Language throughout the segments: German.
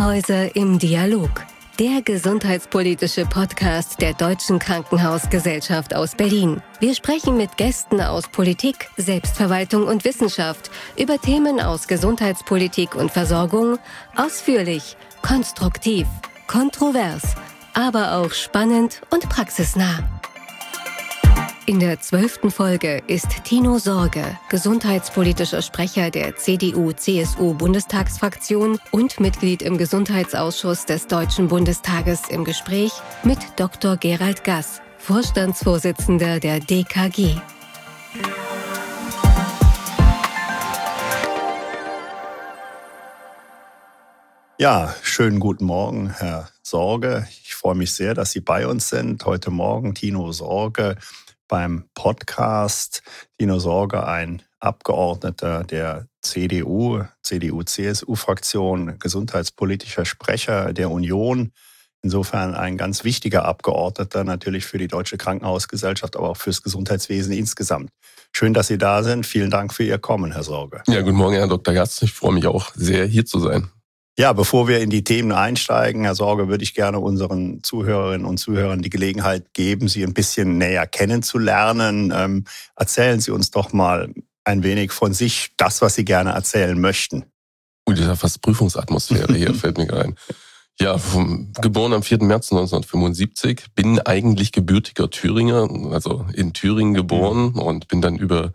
Krankenhäuser im Dialog. Der gesundheitspolitische Podcast der Deutschen Krankenhausgesellschaft aus Berlin. Wir sprechen mit Gästen aus Politik, Selbstverwaltung und Wissenschaft über Themen aus Gesundheitspolitik und Versorgung ausführlich, konstruktiv, kontrovers, aber auch spannend und praxisnah. In der 12. Folge ist Tino Sorge, gesundheitspolitischer Sprecher der CDU-CSU-Bundestagsfraktion und Mitglied im Gesundheitsausschuss des Deutschen Bundestages im Gespräch mit Dr. Gerald Gass, Vorstandsvorsitzender der DKG. Ja, schönen guten Morgen, Herr Sorge. Ich freue mich sehr, dass Sie bei uns sind. Heute Morgen Tino Sorge beim Podcast. Tino Sorge, ein Abgeordneter der CDU-CSU-Fraktion, gesundheitspolitischer Sprecher der Union. Insofern ein ganz wichtiger Abgeordneter natürlich für die Deutsche Krankenhausgesellschaft, aber auch fürs Gesundheitswesen insgesamt. Schön, dass Sie da sind. Vielen Dank für Ihr Kommen, Herr Sorge. Ja, guten Morgen, Herr Dr. Gass. Ich freue mich auch sehr, hier zu sein. Ja, bevor wir in die Themen einsteigen, Herr Sorge, würde ich gerne unseren Zuhörerinnen und Zuhörern die Gelegenheit geben, Sie ein bisschen näher kennenzulernen. Erzählen Sie uns doch mal ein wenig von sich, das, was Sie gerne erzählen möchten. Das ist ja fast Prüfungsatmosphäre hier, fällt mir ein. Ja, geboren am 4. März 1975, bin eigentlich gebürtiger Thüringer, also in Thüringen geboren und bin dann über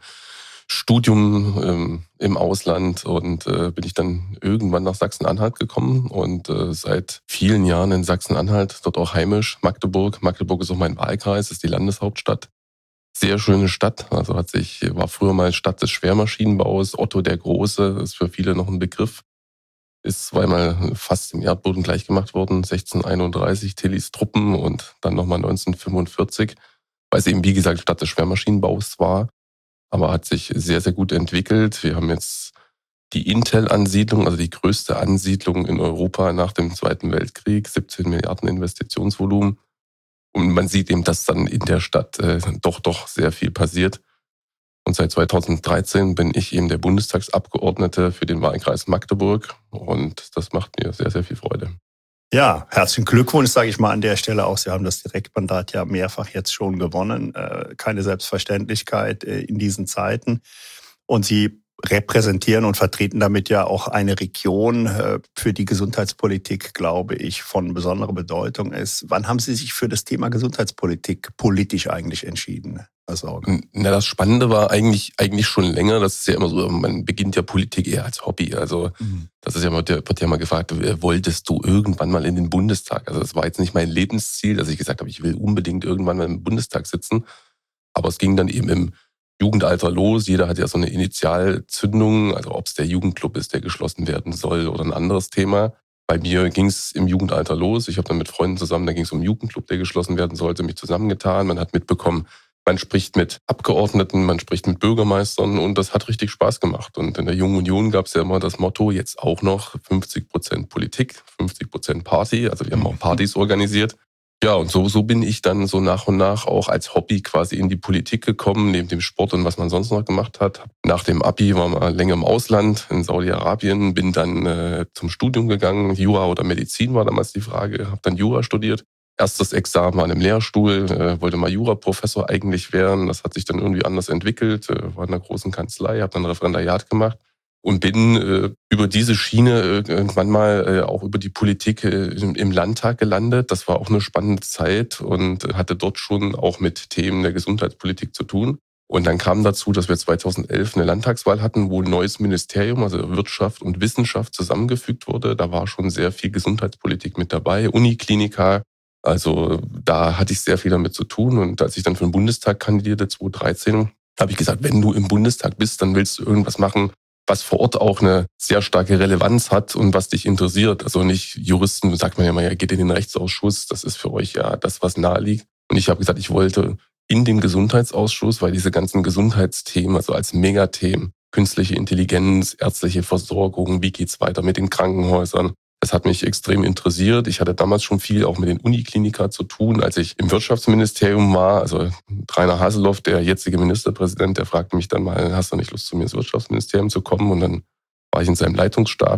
Studium im Ausland und bin ich dann irgendwann nach Sachsen-Anhalt gekommen und seit vielen Jahren in Sachsen-Anhalt, dort auch heimisch, Magdeburg. Magdeburg ist auch mein Wahlkreis, ist die Landeshauptstadt. Sehr schöne Stadt, also war früher mal Stadt des Schwermaschinenbaus, Otto der Große, ist für viele noch ein Begriff. Ist zweimal fast im Erdboden gleichgemacht worden, 1631 Tillys Truppen und dann nochmal 1945, weil es eben wie gesagt Stadt des Schwermaschinenbaus war. Aber hat sich sehr, sehr gut entwickelt. Wir haben jetzt die Intel-Ansiedlung, also die größte Ansiedlung in Europa nach dem Zweiten Weltkrieg, 17 Milliarden Investitionsvolumen. Und man sieht eben, dass dann in der Stadt doch sehr viel passiert. Und seit 2013 bin ich eben der Bundestagsabgeordnete für den Wahlkreis Magdeburg. Und das macht mir sehr, sehr viel Freude. Ja, herzlichen Glückwunsch, sage ich mal an der Stelle auch. Sie haben das Direktmandat ja mehrfach jetzt schon gewonnen. Keine Selbstverständlichkeit in diesen Zeiten. Und Sie repräsentieren und vertreten damit ja auch eine Region, für die Gesundheitspolitik, glaube ich, von besonderer Bedeutung ist. Wann haben Sie sich für das Thema Gesundheitspolitik politisch eigentlich entschieden, Herr Sorge? Na, das Spannende war eigentlich schon länger. Das ist ja immer so, man beginnt ja Politik eher als Hobby. Also das ist ja wird ja mal gefragt, wolltest du irgendwann mal in den Bundestag? Also das war jetzt nicht mein Lebensziel, dass ich gesagt habe, ich will unbedingt irgendwann mal im Bundestag sitzen. Aber es ging dann eben im Jugendalter los. Jeder hat ja so eine Initialzündung, also ob es der Jugendclub ist, der geschlossen werden soll oder ein anderes Thema. Bei mir ging es im Jugendalter los. Ich habe dann mit Freunden zusammen, da ging es um einen Jugendclub, der geschlossen werden sollte, mich zusammengetan. Man hat mitbekommen, man spricht mit Abgeordneten, man spricht mit Bürgermeistern und das hat richtig Spaß gemacht. Und in der Jungen Union gab es ja immer das Motto, jetzt auch noch 50% Politik, 50% Party. Also wir haben auch Partys organisiert. Ja, und so bin ich dann so nach und nach auch als Hobby quasi in die Politik gekommen, neben dem Sport und was man sonst noch gemacht hat. Nach dem Abi war man länger im Ausland, in Saudi-Arabien, bin dann zum Studium gegangen. Jura oder Medizin war damals die Frage, habe dann Jura studiert. Erstes Examen an einem Lehrstuhl, wollte mal Juraprofessor eigentlich werden. Das hat sich dann irgendwie anders entwickelt, war in einer großen Kanzlei, habe dann Referendariat gemacht. Und bin über diese Schiene irgendwann mal auch über die Politik im Landtag gelandet. Das war auch eine spannende Zeit und hatte dort schon auch mit Themen der Gesundheitspolitik zu tun. Und dann kam dazu, dass wir 2011 eine Landtagswahl hatten, wo ein neues Ministerium, also Wirtschaft und Wissenschaft, zusammengefügt wurde. Da war schon sehr viel Gesundheitspolitik mit dabei, Uniklinika. Also da hatte ich sehr viel damit zu tun. Und als ich dann für den Bundestag kandidierte, 2013, habe ich gesagt, wenn du im Bundestag bist, dann willst du irgendwas machen, was vor Ort auch eine sehr starke Relevanz hat und was dich interessiert. Also nicht Juristen, sagt man ja mal, ja, geht in den Rechtsausschuss, das ist für euch ja das, was nahe liegt. Und ich habe gesagt, ich wollte in den Gesundheitsausschuss, weil diese ganzen Gesundheitsthemen, also als Megathemen, künstliche Intelligenz, ärztliche Versorgung, wie geht's weiter mit den Krankenhäusern, das hat mich extrem interessiert. Ich hatte damals schon viel auch mit den Uniklinika zu tun, als ich im Wirtschaftsministerium war. Also Rainer Haseloff, der jetzige Ministerpräsident, der fragte mich dann mal, hast du nicht Lust, zu mir ins Wirtschaftsministerium zu kommen? Und dann war ich in seinem Leitungsstab.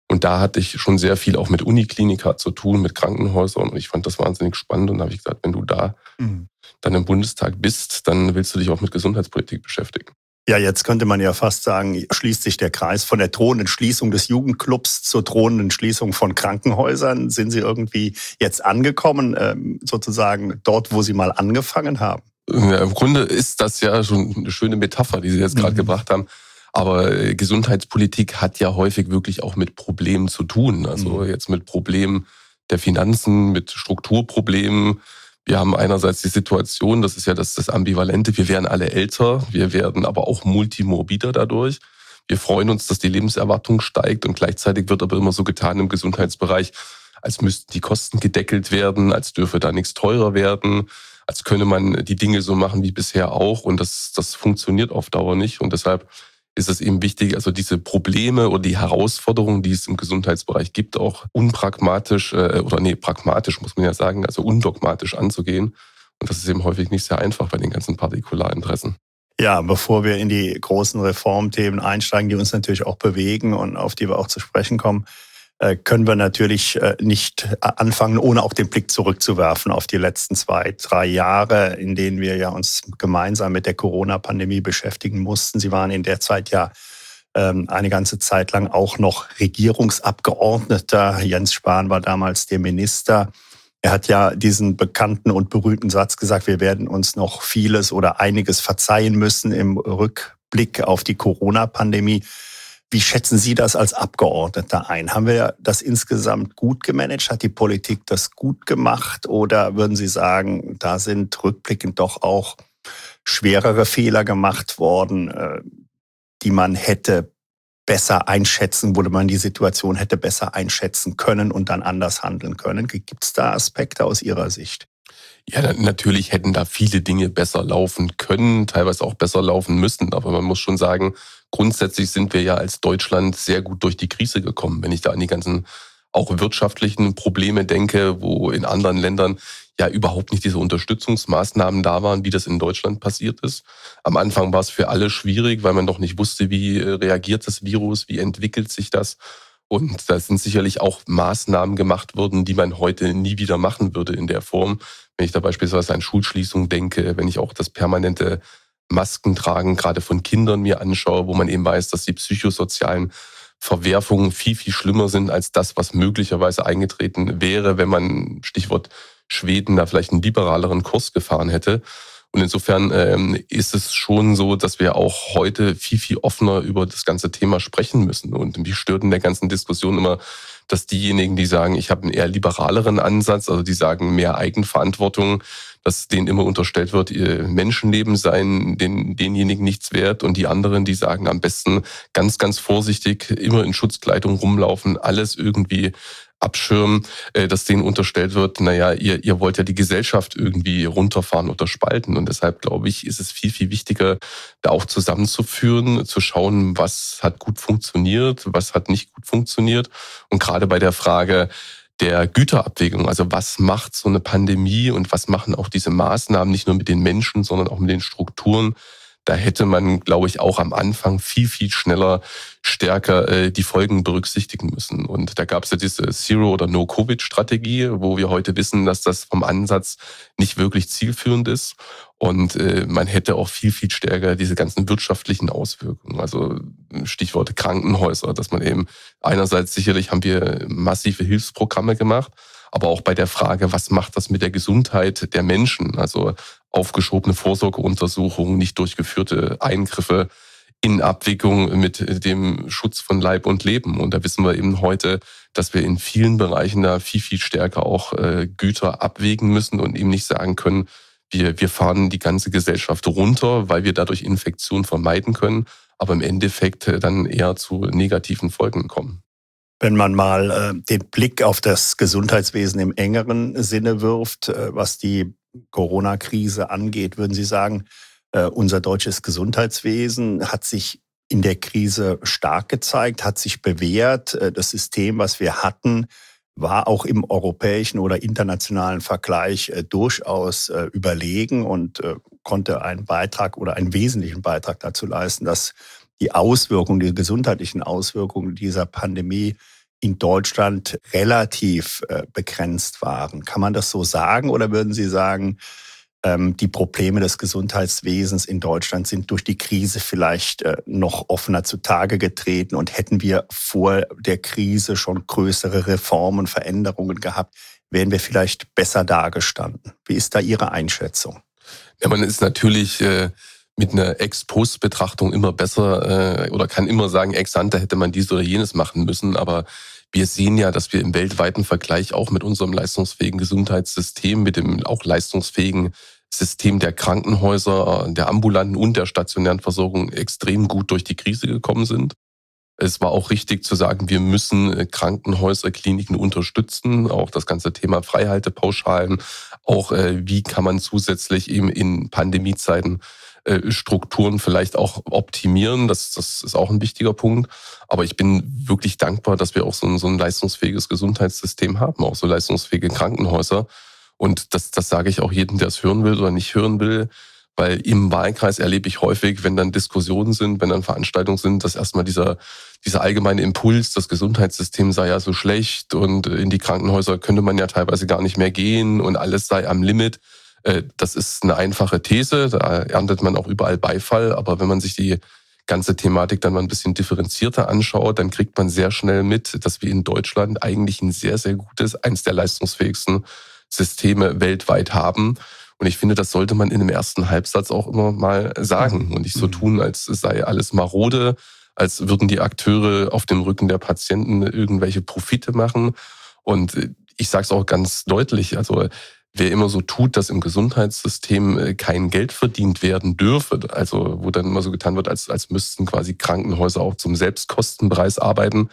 Und da hatte ich schon sehr viel auch mit Uniklinika zu tun, mit Krankenhäusern. Und ich fand das wahnsinnig spannend. Und da habe ich gesagt, wenn du da dann im Bundestag bist, dann willst du dich auch mit Gesundheitspolitik beschäftigen. Ja, jetzt könnte man ja fast sagen, schließt sich der Kreis von der drohenden Schließung des Jugendclubs zur drohenden Schließung von Krankenhäusern. Sind Sie irgendwie jetzt angekommen, sozusagen dort, wo Sie mal angefangen haben? Ja, im Grunde ist das ja schon eine schöne Metapher, die Sie jetzt gerade gebracht haben. Aber Gesundheitspolitik hat ja häufig wirklich auch mit Problemen zu tun. Also jetzt mit Problemen der Finanzen, mit Strukturproblemen. Wir haben einerseits die Situation, das ist ja das Ambivalente, wir werden alle älter, wir werden aber auch multimorbider dadurch. Wir freuen uns, dass die Lebenserwartung steigt und gleichzeitig wird aber immer so getan im Gesundheitsbereich, als müssten die Kosten gedeckelt werden, als dürfe da nichts teurer werden, als könne man die Dinge so machen wie bisher auch und das funktioniert auf Dauer nicht und deshalb ist es eben wichtig, also diese Probleme oder die Herausforderungen, die es im Gesundheitsbereich gibt, auch pragmatisch muss man ja sagen, also undogmatisch anzugehen. Und das ist eben häufig nicht sehr einfach bei den ganzen Partikularinteressen. Ja, bevor wir in die großen Reformthemen einsteigen, die uns natürlich auch bewegen und auf die wir auch zu sprechen kommen, können wir natürlich nicht anfangen, ohne auch den Blick zurückzuwerfen auf die letzten 2-3 Jahre, in denen wir ja uns gemeinsam mit der Corona-Pandemie beschäftigen mussten. Sie waren in der Zeit ja eine ganze Zeit lang auch noch Regierungsabgeordneter. Jens Spahn war damals der Minister. Er hat ja diesen bekannten und berühmten Satz gesagt, wir werden uns noch vieles oder einiges verzeihen müssen im Rückblick auf die Corona-Pandemie. Wie schätzen Sie das als Abgeordneter ein? Haben wir das insgesamt gut gemanagt? Hat die Politik das gut gemacht? Oder würden Sie sagen, da sind rückblickend doch auch schwerere Fehler gemacht worden, die man hätte besser einschätzen, wo man die Situation hätte besser einschätzen können und dann anders handeln können? Gibt es da Aspekte aus Ihrer Sicht? Ja, natürlich hätten da viele Dinge besser laufen können, teilweise auch besser laufen müssen. Aber man muss schon sagen, grundsätzlich sind wir ja als Deutschland sehr gut durch die Krise gekommen. Wenn ich da an die ganzen auch wirtschaftlichen Probleme denke, wo in anderen Ländern ja überhaupt nicht diese Unterstützungsmaßnahmen da waren, wie das in Deutschland passiert ist. Am Anfang war es für alle schwierig, weil man noch nicht wusste, wie reagiert das Virus, wie entwickelt sich das. Und da sind sicherlich auch Maßnahmen gemacht worden, die man heute nie wieder machen würde in der Form. Wenn ich da beispielsweise an Schulschließung denke, wenn ich auch das permanente Masken tragen, gerade von Kindern mir anschaue, wo man eben weiß, dass die psychosozialen Verwerfungen viel, viel schlimmer sind als das, was möglicherweise eingetreten wäre, wenn man, Stichwort Schweden, da vielleicht einen liberaleren Kurs gefahren hätte. Und insofern ist es schon so, dass wir auch heute viel, viel offener über das ganze Thema sprechen müssen. Und mich stört in der ganzen Diskussion immer, dass diejenigen, die sagen, ich habe einen eher liberaleren Ansatz, also die sagen mehr Eigenverantwortung, dass denen immer unterstellt wird, ihr Menschenleben seien denjenigen nichts wert und die anderen, die sagen am besten ganz, ganz vorsichtig, immer in Schutzkleidung rumlaufen, alles irgendwie abschirmen, dass denen unterstellt wird, naja, ihr wollt ja die Gesellschaft irgendwie runterfahren oder spalten. Und deshalb, glaube ich, ist es viel, viel wichtiger, da auch zusammenzuführen, zu schauen, was hat gut funktioniert, was hat nicht gut funktioniert. Und gerade bei der Frage der Güterabwägung, also was macht so eine Pandemie und was machen auch diese Maßnahmen nicht nur mit den Menschen, sondern auch mit den Strukturen, da hätte man, glaube ich, auch am Anfang viel, viel schneller, stärker die Folgen berücksichtigen müssen. Und da gab es ja diese Zero- oder No-Covid-Strategie, wo wir heute wissen, dass das vom Ansatz nicht wirklich zielführend ist. Und man hätte auch viel, viel stärker diese ganzen wirtschaftlichen Auswirkungen, also Stichwort Krankenhäuser, dass man eben einerseits sicherlich haben wir massive Hilfsprogramme gemacht, aber auch bei der Frage, was macht das mit der Gesundheit der Menschen? Also aufgeschobene Vorsorgeuntersuchungen, nicht durchgeführte Eingriffe in Abwägung mit dem Schutz von Leib und Leben. Und da wissen wir eben heute, dass wir in vielen Bereichen da viel, viel stärker auch Güter abwägen müssen und eben nicht sagen können, wir fahren die ganze Gesellschaft runter, weil wir dadurch Infektion vermeiden können, aber im Endeffekt dann eher zu negativen Folgen kommen. Wenn man mal den Blick auf das Gesundheitswesen im engeren Sinne wirft, was die Corona-Krise angeht, würden Sie sagen, unser deutsches Gesundheitswesen hat sich in der Krise stark gezeigt, hat sich bewährt. Das System, was wir hatten, war auch im europäischen oder internationalen Vergleich durchaus überlegen und konnte einen Beitrag oder einen wesentlichen Beitrag dazu leisten, dass die gesundheitlichen Auswirkungen dieser Pandemie in Deutschland relativ begrenzt waren. Kann man das so sagen oder würden Sie sagen, die Probleme des Gesundheitswesens in Deutschland sind durch die Krise vielleicht noch offener zutage getreten und hätten wir vor der Krise schon größere Reformen, Veränderungen gehabt, wären wir vielleicht besser dagestanden? Wie ist da Ihre Einschätzung? Ja, man ist natürlich mit einer Ex-Post-Betrachtung immer besser oder kann immer sagen, ex-ante hätte man dies oder jenes machen müssen, aber wir sehen ja, dass wir im weltweiten Vergleich auch mit unserem leistungsfähigen Gesundheitssystem, mit dem auch leistungsfähigen System der Krankenhäuser, der ambulanten und der stationären Versorgung extrem gut durch die Krise gekommen sind. Es war auch richtig zu sagen, wir müssen Krankenhäuser, Kliniken unterstützen, auch das ganze Thema Freihaltepauschalen, auch wie kann man zusätzlich eben in Pandemiezeiten Strukturen vielleicht auch optimieren. Das ist auch ein wichtiger Punkt. Aber ich bin wirklich dankbar, dass wir auch so ein leistungsfähiges Gesundheitssystem haben, auch so leistungsfähige Krankenhäuser. Und das sage ich auch jedem, der es hören will oder nicht hören will. Weil im Wahlkreis erlebe ich häufig, wenn dann Diskussionen sind, wenn dann Veranstaltungen sind, dass erstmal dieser allgemeine Impuls, das Gesundheitssystem sei ja so schlecht und in die Krankenhäuser könnte man ja teilweise gar nicht mehr gehen und alles sei am Limit. Das ist eine einfache These, da erntet man auch überall Beifall. Aber wenn man sich die ganze Thematik dann mal ein bisschen differenzierter anschaut, dann kriegt man sehr schnell mit, dass wir in Deutschland eigentlich ein sehr, sehr gutes, eins der leistungsfähigsten Systeme weltweit haben. Und ich finde, das sollte man in dem ersten Halbsatz auch immer mal sagen und nicht so tun, als sei alles marode, als würden die Akteure auf dem Rücken der Patienten irgendwelche Profite machen. Und ich sage es auch ganz deutlich, also wer immer so tut, dass im Gesundheitssystem kein Geld verdient werden dürfe, also wo dann immer so getan wird, als müssten quasi Krankenhäuser auch zum Selbstkostenpreis arbeiten,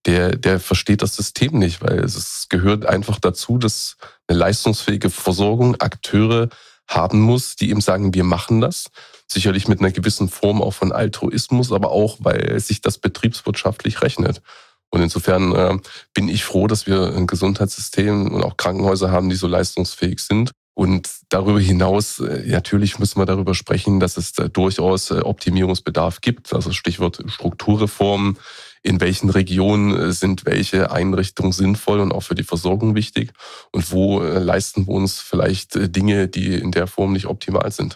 der versteht das System nicht, weil es gehört einfach dazu, dass eine leistungsfähige Versorgung Akteure haben muss, die eben sagen, wir machen das. Sicherlich mit einer gewissen Form auch von Altruismus, aber auch, weil sich das betriebswirtschaftlich rechnet. Und insofern bin ich froh, dass wir ein Gesundheitssystem und auch Krankenhäuser haben, die so leistungsfähig sind. Und darüber hinaus, natürlich müssen wir darüber sprechen, dass es da durchaus Optimierungsbedarf gibt. Also Stichwort Strukturreformen. In welchen Regionen sind welche Einrichtungen sinnvoll und auch für die Versorgung wichtig? Und wo leisten wir uns vielleicht Dinge, die in der Form nicht optimal sind?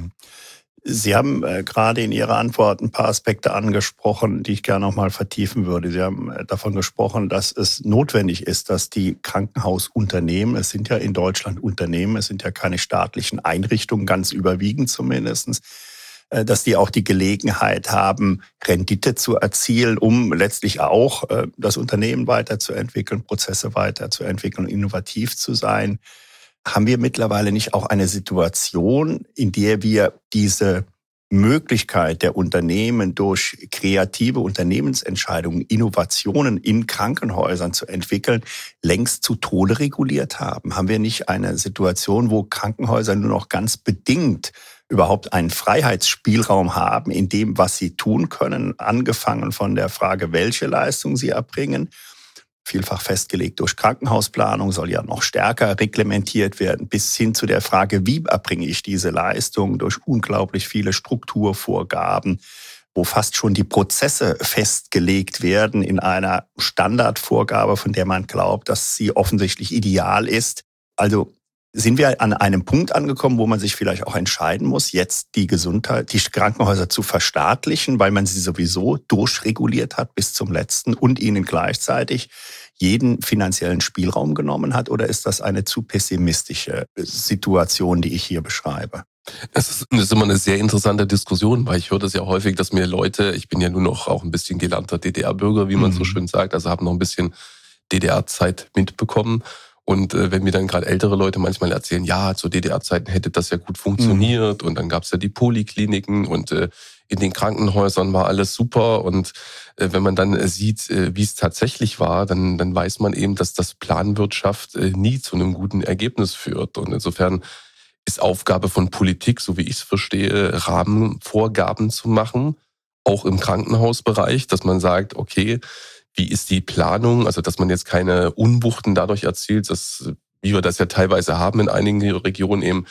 Sie haben gerade in Ihrer Antwort ein paar Aspekte angesprochen, die ich gerne noch mal vertiefen würde. Sie haben davon gesprochen, dass es notwendig ist, dass die Krankenhausunternehmen, es sind ja in Deutschland Unternehmen, es sind ja keine staatlichen Einrichtungen, ganz überwiegend zumindest, dass die auch die Gelegenheit haben, Rendite zu erzielen, um letztlich auch das Unternehmen weiterzuentwickeln, Prozesse weiterzuentwickeln, innovativ zu sein. Haben wir mittlerweile nicht auch eine Situation, in der wir diese Möglichkeit der Unternehmen durch kreative Unternehmensentscheidungen, Innovationen in Krankenhäusern zu entwickeln, längst zu Tode reguliert haben? Haben wir nicht eine Situation, wo Krankenhäuser nur noch ganz bedingt überhaupt einen Freiheitsspielraum haben in dem, was sie tun können, angefangen von der Frage, welche Leistung sie erbringen, vielfach festgelegt durch Krankenhausplanung, soll ja noch stärker reglementiert werden, bis hin zu der Frage, wie erbringe ich diese Leistung durch unglaublich viele Strukturvorgaben, wo fast schon die Prozesse festgelegt werden in einer Standardvorgabe, von der man glaubt, dass sie offensichtlich ideal ist. Also sind wir an einem Punkt angekommen, wo man sich vielleicht auch entscheiden muss, jetzt die Krankenhäuser zu verstaatlichen, weil man sie sowieso durchreguliert hat bis zum letzten und ihnen gleichzeitig jeden finanziellen Spielraum genommen hat? Oder ist das eine zu pessimistische Situation, die ich hier beschreibe? Das ist immer eine sehr interessante Diskussion, weil ich höre das ja häufig, dass mir Leute, ich bin ja nur noch auch ein bisschen gelernter DDR-Bürger, wie man so schön sagt, also habe noch ein bisschen DDR-Zeit mitbekommen. Und wenn mir dann gerade ältere Leute manchmal erzählen, ja, zu DDR-Zeiten hätte das ja gut funktioniert und dann gab es ja die Polikliniken und in den Krankenhäusern war alles super. Und wenn man dann sieht, wie es tatsächlich war, dann weiß man eben, dass das Planwirtschaft nie zu einem guten Ergebnis führt. Und insofern ist Aufgabe von Politik, so wie ich es verstehe, Rahmenvorgaben zu machen, auch im Krankenhausbereich, dass man sagt, okay, wie ist die Planung? Also, dass man jetzt keine Unwuchten dadurch erzielt, dass, wie wir das ja teilweise haben in einigen Regionen eben,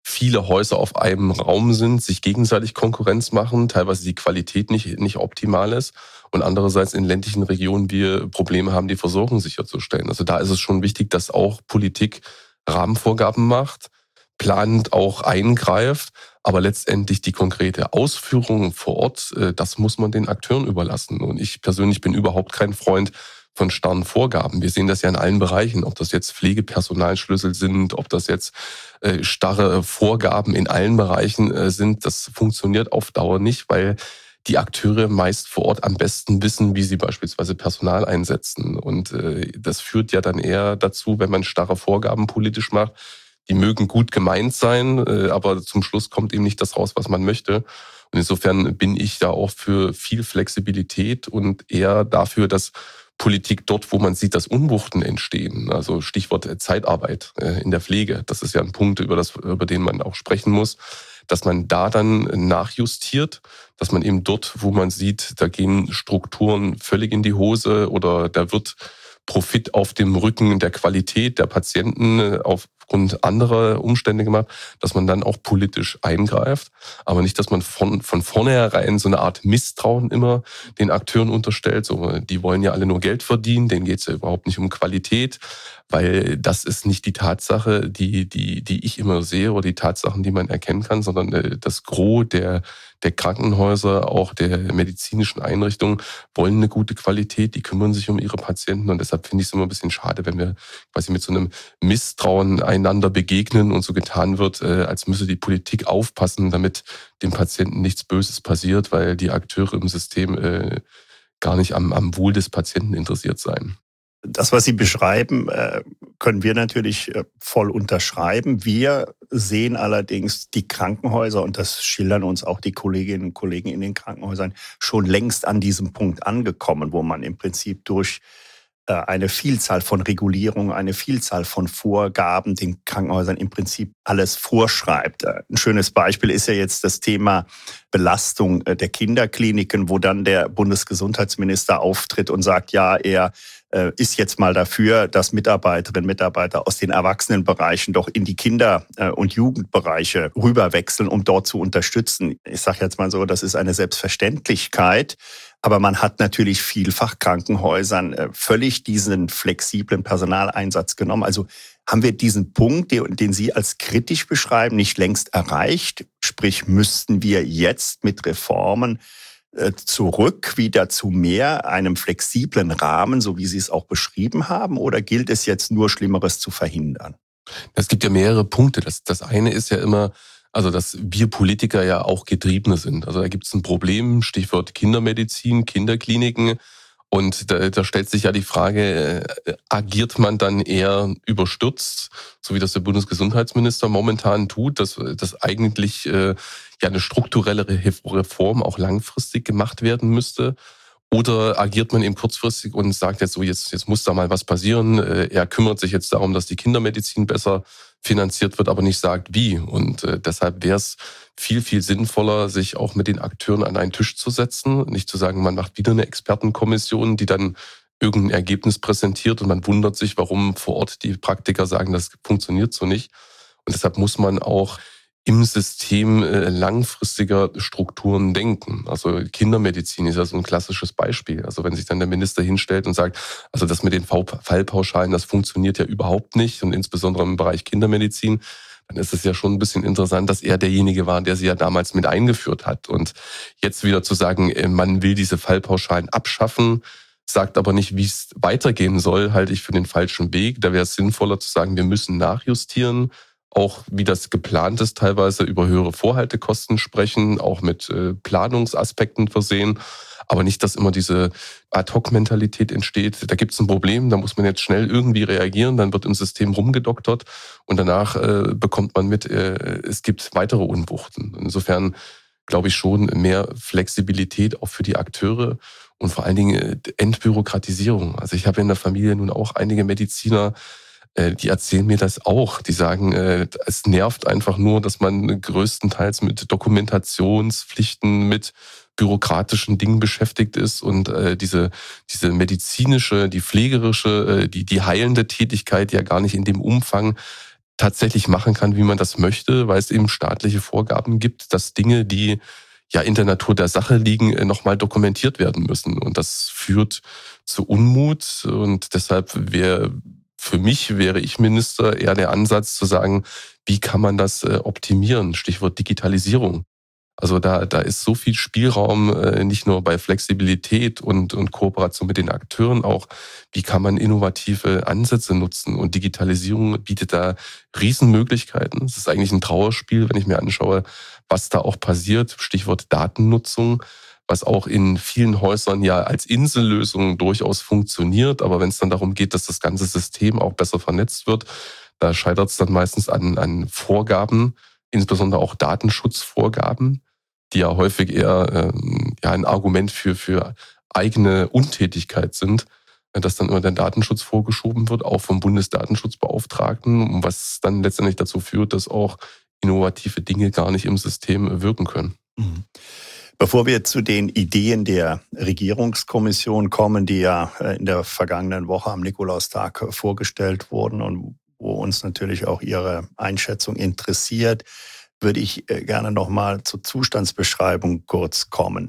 viele Häuser auf einem Raum sind, sich gegenseitig Konkurrenz machen, teilweise die Qualität nicht optimal ist und andererseits in ländlichen Regionen wir Probleme haben, die Versorgung sicherzustellen. Also da ist es schon wichtig, dass auch Politik Rahmenvorgaben macht, planend auch eingreift, aber letztendlich die konkrete Ausführung vor Ort, das muss man den Akteuren überlassen. Und ich persönlich bin überhaupt kein Freund von starren Vorgaben. Wir sehen das ja in allen Bereichen, ob das jetzt Pflegepersonalschlüssel sind, ob das jetzt starre Vorgaben in allen Bereichen sind. Das funktioniert auf Dauer nicht, weil die Akteure meist vor Ort am besten wissen, wie sie beispielsweise Personal einsetzen. Und das führt ja dann eher dazu, wenn man starre Vorgaben politisch macht, die mögen gut gemeint sein, aber zum Schluss kommt eben nicht das raus, was man möchte. Und insofern bin ich da auch für viel Flexibilität und eher dafür, dass Politik dort, wo man sieht, dass Unwuchten entstehen, also Stichwort Zeitarbeit in der Pflege, das ist ja ein Punkt, über den man auch sprechen muss, dass man da dann nachjustiert, dass man eben dort, wo man sieht, da gehen Strukturen völlig in die Hose oder da wird Profit auf dem Rücken der Qualität der Patienten aufgrund anderer Umstände gemacht, dass man dann auch politisch eingreift, aber nicht, dass man von vornherein so eine Art Misstrauen immer den Akteuren unterstellt. So, die wollen ja alle nur Geld verdienen, denen geht es ja überhaupt nicht um Qualität, weil das ist nicht die Tatsache, die ich immer sehe oder die Tatsachen, die man erkennen kann, sondern das Gros der Krankenhäuser, auch der medizinischen Einrichtungen, wollen eine gute Qualität, die kümmern sich um ihre Patienten und deshalb finde ich es immer ein bisschen schade, wenn wir quasi mit so einem Misstrauen einander begegnen und so getan wird, als müsse die Politik aufpassen, damit dem Patienten nichts Böses passiert, weil die Akteure im System gar nicht am Wohl des Patienten interessiert seien. Das, was Sie beschreiben, können wir natürlich voll unterschreiben. Wir sehen allerdings die Krankenhäuser, und das schildern uns auch die Kolleginnen und Kollegen in den Krankenhäusern, schon längst an diesem Punkt angekommen, wo man im Prinzip durch eine Vielzahl von Regulierungen, eine Vielzahl von Vorgaben den Krankenhäusern im Prinzip alles vorschreibt. Ein schönes Beispiel ist ja jetzt das Thema Belastung der Kinderkliniken, wo dann der Bundesgesundheitsminister auftritt und sagt, ja, er ist jetzt mal dafür, dass Mitarbeiterinnen und Mitarbeiter aus den Erwachsenenbereichen doch in die Kinder- und Jugendbereiche rüberwechseln, um dort zu unterstützen. Ich sage jetzt mal so, das ist eine Selbstverständlichkeit, aber man hat natürlich vielfach Krankenhäusern völlig diesen flexiblen Personaleinsatz genommen. Also haben wir diesen Punkt, den Sie als kritisch beschreiben, nicht längst erreicht? Sprich, müssten wir jetzt mit Reformen zurück wieder zu mehr einem flexiblen Rahmen, so wie Sie es auch beschrieben haben, oder gilt es jetzt nur, Schlimmeres zu verhindern? Es gibt ja mehrere Punkte. Das eine ist ja immer, also dass wir Politiker ja auch Getriebene sind. Also da gibt es ein Problem, Stichwort Kindermedizin, Kinderkliniken. Und da stellt sich ja die Frage, agiert man dann eher überstürzt, so wie das der Bundesgesundheitsminister momentan tut, dass eigentlich ja eine strukturelle Reform auch langfristig gemacht werden müsste? Oder agiert man eben kurzfristig und sagt jetzt so, jetzt muss da mal was passieren. Er kümmert sich jetzt darum, dass die Kindermedizin besser finanziert wird, aber nicht sagt wie. Und deshalb wäre es viel, viel sinnvoller, sich auch mit den Akteuren an einen Tisch zu setzen. Nicht zu sagen, man macht wieder eine Expertenkommission, die dann irgendein Ergebnis präsentiert und man wundert sich, warum vor Ort die Praktiker sagen, das funktioniert so nicht. Und deshalb muss man auch im System langfristiger Strukturen denken. Also Kindermedizin ist ja so ein klassisches Beispiel. Also wenn sich dann der Minister hinstellt und sagt, also das mit den Fallpauschalen, das funktioniert ja überhaupt nicht und insbesondere im Bereich Kindermedizin, dann ist es ja schon ein bisschen interessant, dass er derjenige war, der sie ja damals mit eingeführt hat. Und jetzt wieder zu sagen, man will diese Fallpauschalen abschaffen, sagt aber nicht, wie es weitergehen soll, halte ich für den falschen Weg. Da wäre es sinnvoller zu sagen, wir müssen nachjustieren, auch wie das geplant ist, teilweise über höhere Vorhaltekosten sprechen, auch mit Planungsaspekten versehen, aber nicht, dass immer diese Ad-Hoc-Mentalität entsteht. Da gibt es ein Problem, da muss man jetzt schnell irgendwie reagieren, dann wird im System rumgedoktert und danach bekommt man mit, es gibt weitere Unwuchten. Insofern glaube ich schon mehr Flexibilität auch für die Akteure und vor allen Dingen Entbürokratisierung. Also ich habe in der Familie nun auch einige Mediziner, die erzählen mir das auch. Die sagen, es nervt einfach nur, dass man größtenteils mit Dokumentationspflichten, mit bürokratischen Dingen beschäftigt ist und diese medizinische, die pflegerische, die heilende Tätigkeit ja gar nicht in dem Umfang tatsächlich machen kann, wie man das möchte, weil es eben staatliche Vorgaben gibt, dass Dinge, die ja in der Natur der Sache liegen, nochmal dokumentiert werden müssen. Und das führt zu Unmut. Und deshalb wäre ich Minister, eher der Ansatz zu sagen, wie kann man das optimieren? Stichwort Digitalisierung. Also da ist so viel Spielraum, nicht nur bei Flexibilität und Kooperation mit den Akteuren auch. Wie kann man innovative Ansätze nutzen? Und Digitalisierung bietet da Riesenmöglichkeiten. Es ist eigentlich ein Trauerspiel, wenn ich mir anschaue, was da auch passiert. Stichwort Datennutzung, was auch in vielen Häusern ja als Insellösung durchaus funktioniert. Aber wenn es dann darum geht, dass das ganze System auch besser vernetzt wird, da scheitert es dann meistens an Vorgaben, insbesondere auch Datenschutzvorgaben, die ja häufig eher ein Argument für eigene Untätigkeit sind, dass dann immer der Datenschutz vorgeschoben wird, auch vom Bundesdatenschutzbeauftragten, was dann letztendlich dazu führt, dass auch innovative Dinge gar nicht im System wirken können. Mhm. Bevor wir zu den Ideen der Regierungskommission kommen, die ja in der vergangenen Woche am Nikolaustag vorgestellt wurden und wo uns natürlich auch Ihre Einschätzung interessiert, würde ich gerne nochmal zur Zustandsbeschreibung kurz kommen.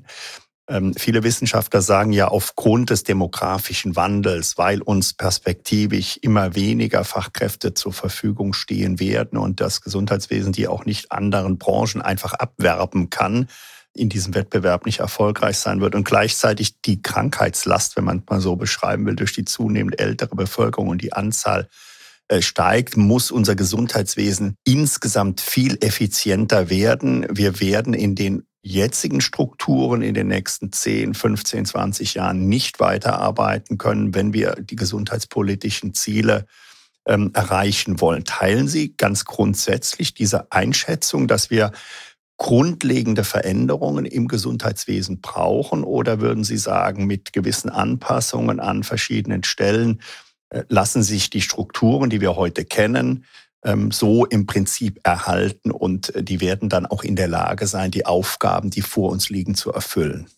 Viele Wissenschaftler sagen ja, aufgrund des demografischen Wandels, weil uns perspektivisch immer weniger Fachkräfte zur Verfügung stehen werden und das Gesundheitswesen die auch nicht anderen Branchen einfach abwerben kann, in diesem Wettbewerb nicht erfolgreich sein wird und gleichzeitig die Krankheitslast, wenn man es mal so beschreiben will, durch die zunehmend ältere Bevölkerung und die Anzahl steigt, muss unser Gesundheitswesen insgesamt viel effizienter werden. Wir werden in den jetzigen Strukturen in den nächsten 10, 15, 20 Jahren nicht weiterarbeiten können, wenn wir die gesundheitspolitischen Ziele erreichen wollen. Teilen Sie ganz grundsätzlich diese Einschätzung, dass wir grundlegende Veränderungen im Gesundheitswesen brauchen? Oder würden Sie sagen, mit gewissen Anpassungen an verschiedenen Stellen lassen sich die Strukturen, die wir heute kennen, so im Prinzip erhalten und die werden dann auch in der Lage sein, die Aufgaben, die vor uns liegen, zu erfüllen?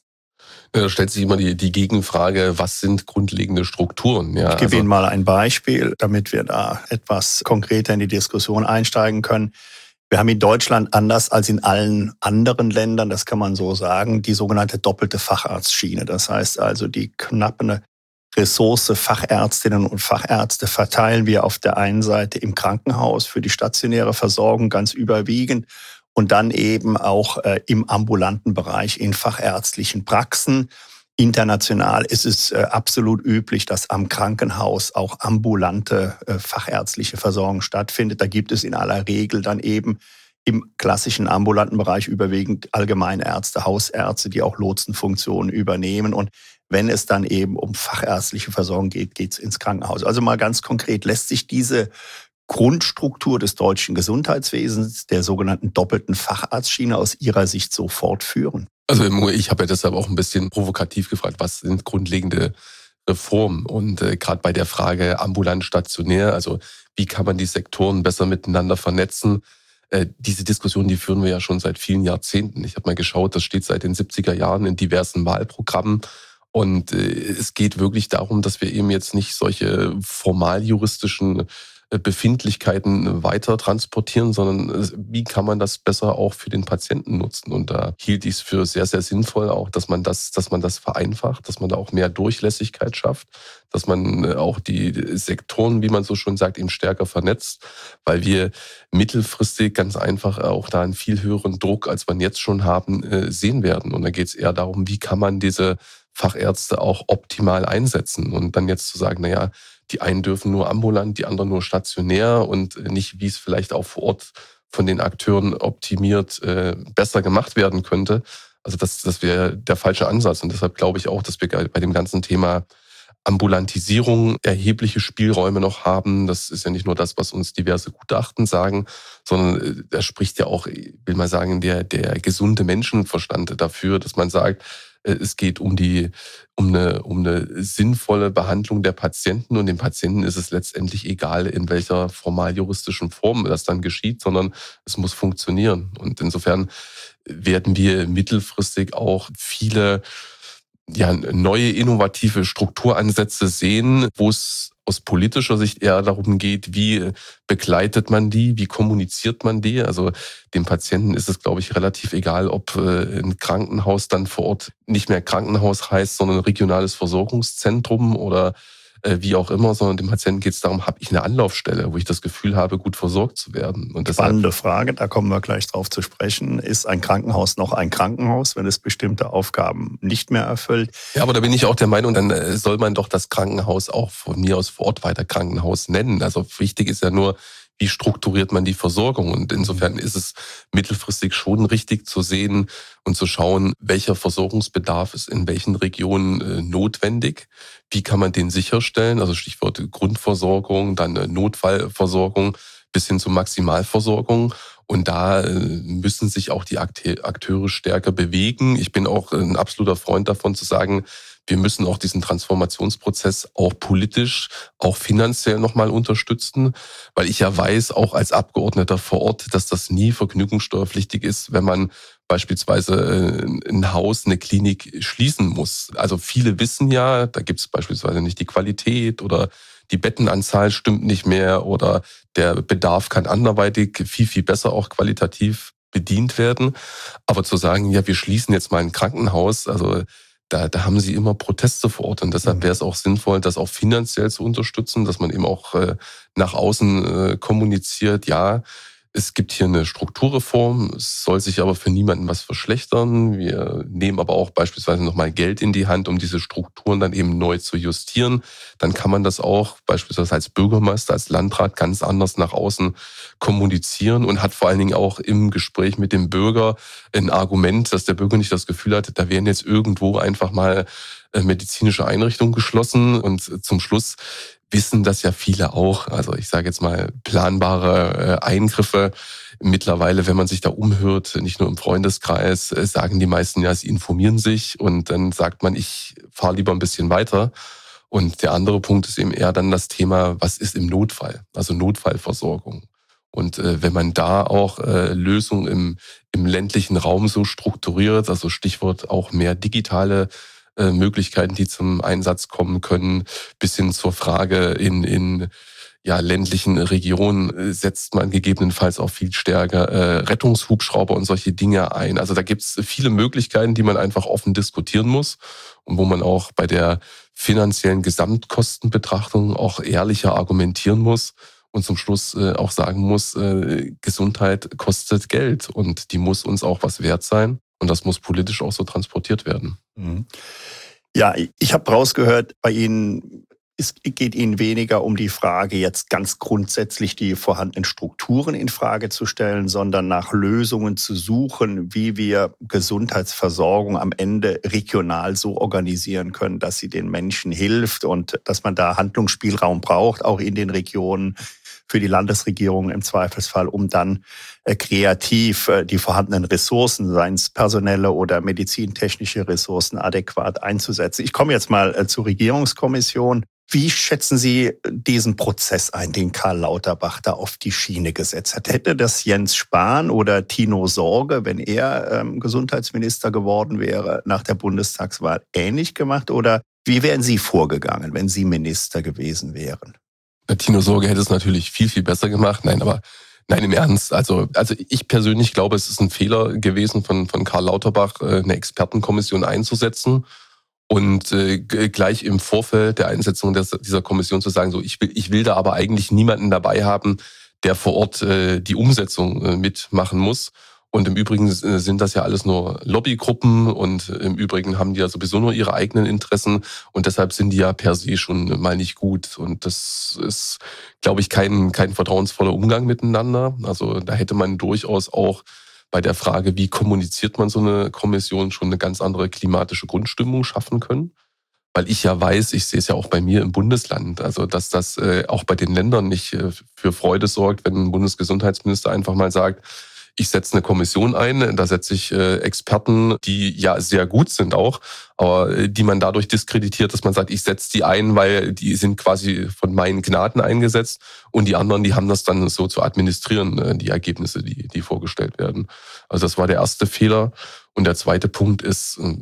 Da stellt sich immer die Gegenfrage, was sind grundlegende Strukturen? Ja, ich gebe Ihnen mal ein Beispiel, damit wir da etwas konkreter in die Diskussion einsteigen können. Wir haben in Deutschland, anders als in allen anderen Ländern, das kann man so sagen, die sogenannte doppelte Facharztschiene. Das heißt also, die knappe Ressource Fachärztinnen und Fachärzte verteilen wir auf der einen Seite im Krankenhaus für die stationäre Versorgung ganz überwiegend und dann eben auch im ambulanten Bereich in fachärztlichen Praxen. International ist es absolut üblich, dass am Krankenhaus auch ambulante fachärztliche Versorgung stattfindet. Da gibt es in aller Regel dann eben im klassischen ambulanten Bereich überwiegend Allgemeinärzte, Hausärzte, die auch Lotsenfunktionen übernehmen. Und wenn es dann eben um fachärztliche Versorgung geht, geht es ins Krankenhaus. Also mal ganz konkret, lässt sich diese Grundstruktur des deutschen Gesundheitswesens, der sogenannten doppelten Facharztschiene, aus Ihrer Sicht so fortführen? Also ich habe ja deshalb auch ein bisschen provokativ gefragt, was sind grundlegende Reformen? Und gerade bei der Frage ambulant stationär, also wie kann man die Sektoren besser miteinander vernetzen? Diese Diskussion, die führen wir ja schon seit vielen Jahrzehnten. Ich habe mal geschaut, das steht seit den 70er Jahren in diversen Wahlprogrammen. Und es geht wirklich darum, dass wir eben jetzt nicht solche formaljuristischen Befindlichkeiten weiter transportieren, sondern wie kann man das besser auch für den Patienten nutzen? Und da hielt ich es für sehr, sehr sinnvoll auch, dass man das vereinfacht, dass man da auch mehr Durchlässigkeit schafft, dass man auch die Sektoren, wie man so schön sagt, eben stärker vernetzt, weil wir mittelfristig ganz einfach auch da einen viel höheren Druck, als wir jetzt schon haben, sehen werden. Und da geht es eher darum, wie kann man diese Fachärzte auch optimal einsetzen und dann jetzt zu sagen, naja, die einen dürfen nur ambulant, die anderen nur stationär und nicht, wie es vielleicht auch vor Ort von den Akteuren optimiert besser gemacht werden könnte. Also das wäre der falsche Ansatz. Und deshalb glaube ich auch, dass wir bei dem ganzen Thema Ambulantisierung erhebliche Spielräume noch haben. Das ist ja nicht nur das, was uns diverse Gutachten sagen, sondern da spricht ja auch, will man sagen, der gesunde Menschenverstand dafür, dass man sagt, es geht um eine sinnvolle Behandlung der Patienten und dem Patienten ist es letztendlich egal, in welcher formal-juristischen Form das dann geschieht, sondern es muss funktionieren. Und insofern werden wir mittelfristig auch viele neue innovative Strukturansätze sehen, wo es aus politischer Sicht eher darum geht, wie begleitet man die, wie kommuniziert man die. Also dem Patienten ist es, glaube ich, relativ egal, ob ein Krankenhaus dann vor Ort nicht mehr Krankenhaus heißt, sondern regionales Versorgungszentrum oder wie auch immer, sondern dem Patienten geht es darum, habe ich eine Anlaufstelle, wo ich das Gefühl habe, gut versorgt zu werden. Und deshalb, spannende Frage, da kommen wir gleich drauf zu sprechen. Ist ein Krankenhaus noch ein Krankenhaus, wenn es bestimmte Aufgaben nicht mehr erfüllt? Ja, aber da bin ich auch der Meinung, dann soll man doch das Krankenhaus auch von mir aus vor Ort weiter Krankenhaus nennen. Also wichtig ist ja nur, wie strukturiert man die Versorgung? Und insofern ist es mittelfristig schon richtig zu sehen und zu schauen, welcher Versorgungsbedarf ist in welchen Regionen notwendig. Wie kann man den sicherstellen? Also Stichwort Grundversorgung, dann Notfallversorgung bis hin zur Maximalversorgung. Und da müssen sich auch die Akteure stärker bewegen. Ich bin auch ein absoluter Freund davon zu sagen, wir müssen auch diesen Transformationsprozess auch politisch, auch finanziell nochmal unterstützen, weil ich ja weiß, auch als Abgeordneter vor Ort, dass das nie vergnügungssteuerpflichtig ist, wenn man beispielsweise ein Haus, eine Klinik schließen muss. Also viele wissen ja, da gibt es beispielsweise nicht die Qualität oder die Bettenanzahl stimmt nicht mehr oder der Bedarf kann anderweitig viel, viel besser auch qualitativ bedient werden. Aber zu sagen, ja, wir schließen jetzt mal ein Krankenhaus, also da haben sie immer Proteste vor Ort und deshalb wäre es auch sinnvoll, das auch finanziell zu unterstützen, dass man eben auch nach außen kommuniziert, ja, es gibt hier eine Strukturreform, es soll sich aber für niemanden was verschlechtern. Wir nehmen aber auch beispielsweise nochmal Geld in die Hand, um diese Strukturen dann eben neu zu justieren. Dann kann man das auch beispielsweise als Bürgermeister, als Landrat ganz anders nach außen kommunizieren und hat vor allen Dingen auch im Gespräch mit dem Bürger ein Argument, dass der Bürger nicht das Gefühl hat, da werden jetzt irgendwo einfach mal medizinische Einrichtungen geschlossen und zum Schluss wissen das ja viele auch. Also ich sage jetzt mal planbare Eingriffe. Mittlerweile, wenn man sich da umhört, nicht nur im Freundeskreis, sagen die meisten ja, sie informieren sich und dann sagt man, ich fahre lieber ein bisschen weiter. Und der andere Punkt ist eben eher dann das Thema, was ist im Notfall? Also Notfallversorgung. Und wenn man da auch Lösungen im ländlichen Raum so strukturiert, also Stichwort auch mehr digitale Möglichkeiten, die zum Einsatz kommen können, bis hin zur Frage in ländlichen Regionen setzt man gegebenenfalls auch viel stärker Rettungshubschrauber und solche Dinge ein. Also da gibt es viele Möglichkeiten, die man einfach offen diskutieren muss und wo man auch bei der finanziellen Gesamtkostenbetrachtung auch ehrlicher argumentieren muss und zum Schluss auch sagen muss, Gesundheit kostet Geld und die muss uns auch was wert sein. Und das muss politisch auch so transportiert werden. Ja, ich habe rausgehört, bei Ihnen, es geht Ihnen weniger um die Frage, jetzt ganz grundsätzlich die vorhandenen Strukturen in Frage zu stellen, sondern nach Lösungen zu suchen, wie wir Gesundheitsversorgung am Ende regional so organisieren können, dass sie den Menschen hilft und dass man da Handlungsspielraum braucht, auch in den Regionen, für die Landesregierung im Zweifelsfall, um dann kreativ die vorhandenen Ressourcen, seien es personelle oder medizintechnische Ressourcen, adäquat einzusetzen. Ich komme jetzt mal zur Regierungskommission. Wie schätzen Sie diesen Prozess ein, den Karl Lauterbach da auf die Schiene gesetzt hat? Hätte das Jens Spahn oder Tino Sorge, wenn er Gesundheitsminister geworden wäre, nach der Bundestagswahl ähnlich gemacht? Oder wie wären Sie vorgegangen, wenn Sie Minister gewesen wären? Tino Sorge hätte es natürlich viel, viel besser gemacht. Nein, im Ernst. Also ich persönlich glaube, es ist ein Fehler gewesen von Karl Lauterbach, eine Expertenkommission einzusetzen und gleich im Vorfeld der Einsetzung dieser Kommission zu sagen, so ich will da aber eigentlich niemanden dabei haben, der vor Ort die Umsetzung mitmachen muss. Und im Übrigen sind das ja alles nur Lobbygruppen und im Übrigen haben die ja sowieso nur ihre eigenen Interessen und deshalb sind die ja per se schon mal nicht gut. Und das ist, glaube ich, kein vertrauensvoller Umgang miteinander. Also da hätte man durchaus auch bei der Frage, wie kommuniziert man so eine Kommission, schon eine ganz andere klimatische Grundstimmung schaffen können. Weil ich ja weiß, ich sehe es ja auch bei mir im Bundesland, also dass das auch bei den Ländern nicht für Freude sorgt, wenn ein Bundesgesundheitsminister einfach mal sagt, ich setze eine Kommission ein, da setze ich Experten, die ja sehr gut sind auch, aber die man dadurch diskreditiert, dass man sagt, ich setze die ein, weil die sind quasi von meinen Gnaden eingesetzt und die anderen, die haben das dann so zu administrieren, die Ergebnisse, die vorgestellt werden. Also das war der erste Fehler. Und der zweite Punkt ist,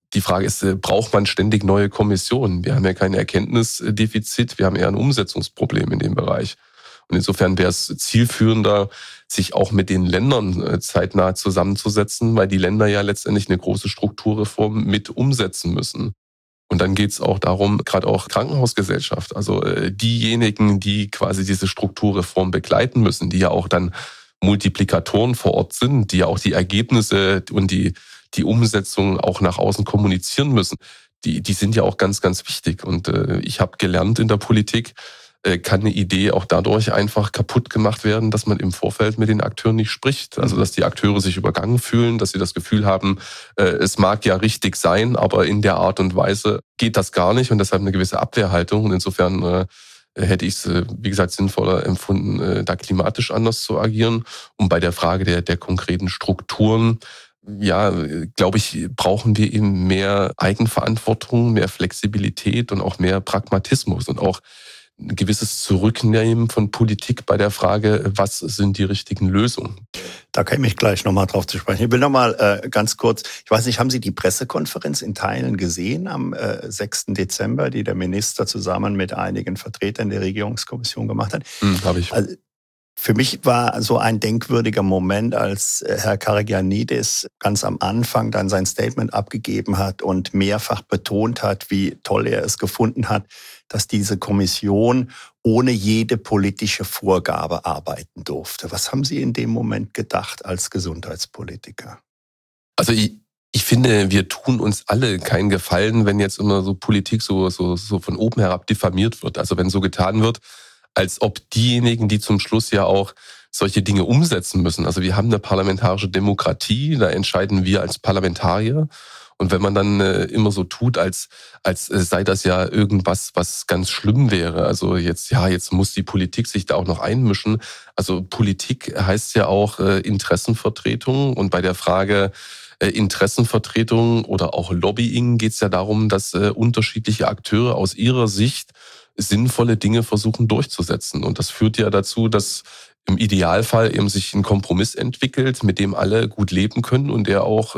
Die Frage ist, braucht man ständig neue Kommissionen? Wir haben ja kein Erkenntnisdefizit, wir haben eher ein Umsetzungsproblem in dem Bereich. Und insofern wäre es zielführender, sich auch mit den Ländern zeitnah zusammenzusetzen, weil die Länder ja letztendlich eine große Strukturreform mit umsetzen müssen. Und dann geht es auch darum, gerade auch Krankenhausgesellschaft, also diejenigen, die quasi diese Strukturreform begleiten müssen, die ja auch dann Multiplikatoren vor Ort sind, die ja auch die Ergebnisse und die Umsetzung auch nach außen kommunizieren müssen, die sind ja auch ganz, ganz wichtig. Und ich habe gelernt in der Politik, kann eine Idee auch dadurch einfach kaputt gemacht werden, dass man im Vorfeld mit den Akteuren nicht spricht. Also dass die Akteure sich übergangen fühlen, dass sie das Gefühl haben, es mag ja richtig sein, aber in der Art und Weise geht das gar nicht und deshalb eine gewisse Abwehrhaltung. Und insofern hätte ich es, wie gesagt, sinnvoller empfunden, da klimatisch anders zu agieren. Und bei der Frage der konkreten Strukturen, ja, glaube ich, brauchen wir eben mehr Eigenverantwortung, mehr Flexibilität und auch mehr Pragmatismus und auch ein gewisses Zurücknehmen von Politik bei der Frage, was sind die richtigen Lösungen? Da käme ich gleich nochmal drauf zu sprechen. Ich will nochmal ganz kurz, ich weiß nicht, haben Sie die Pressekonferenz in Teilen gesehen am 6. Dezember, die der Minister zusammen mit einigen Vertretern der Regierungskommission gemacht hat? Habe ich. Also, für mich war so ein denkwürdiger Moment, als Herr Karagianidis ganz am Anfang dann sein Statement abgegeben hat und mehrfach betont hat, wie toll er es gefunden hat, dass diese Kommission ohne jede politische Vorgabe arbeiten durfte. Was haben Sie in dem Moment gedacht als Gesundheitspolitiker? Also ich finde, wir tun uns alle keinen Gefallen, wenn jetzt immer so Politik so von oben herab diffamiert wird. Also wenn so getan wird, als ob diejenigen, die zum Schluss ja auch solche Dinge umsetzen müssen. Also wir haben eine parlamentarische Demokratie, da entscheiden wir als Parlamentarier. Und wenn man dann immer so tut, als sei das ja irgendwas, was ganz schlimm wäre. Also jetzt muss die Politik sich da auch noch einmischen. Also Politik heißt ja auch Interessenvertretung. Und bei der Frage Interessenvertretung oder auch Lobbying geht es ja darum, dass unterschiedliche Akteure aus ihrer Sicht sinnvolle Dinge versuchen durchzusetzen. Und das führt ja dazu, dass im Idealfall eben sich ein Kompromiss entwickelt, mit dem alle gut leben können und der auch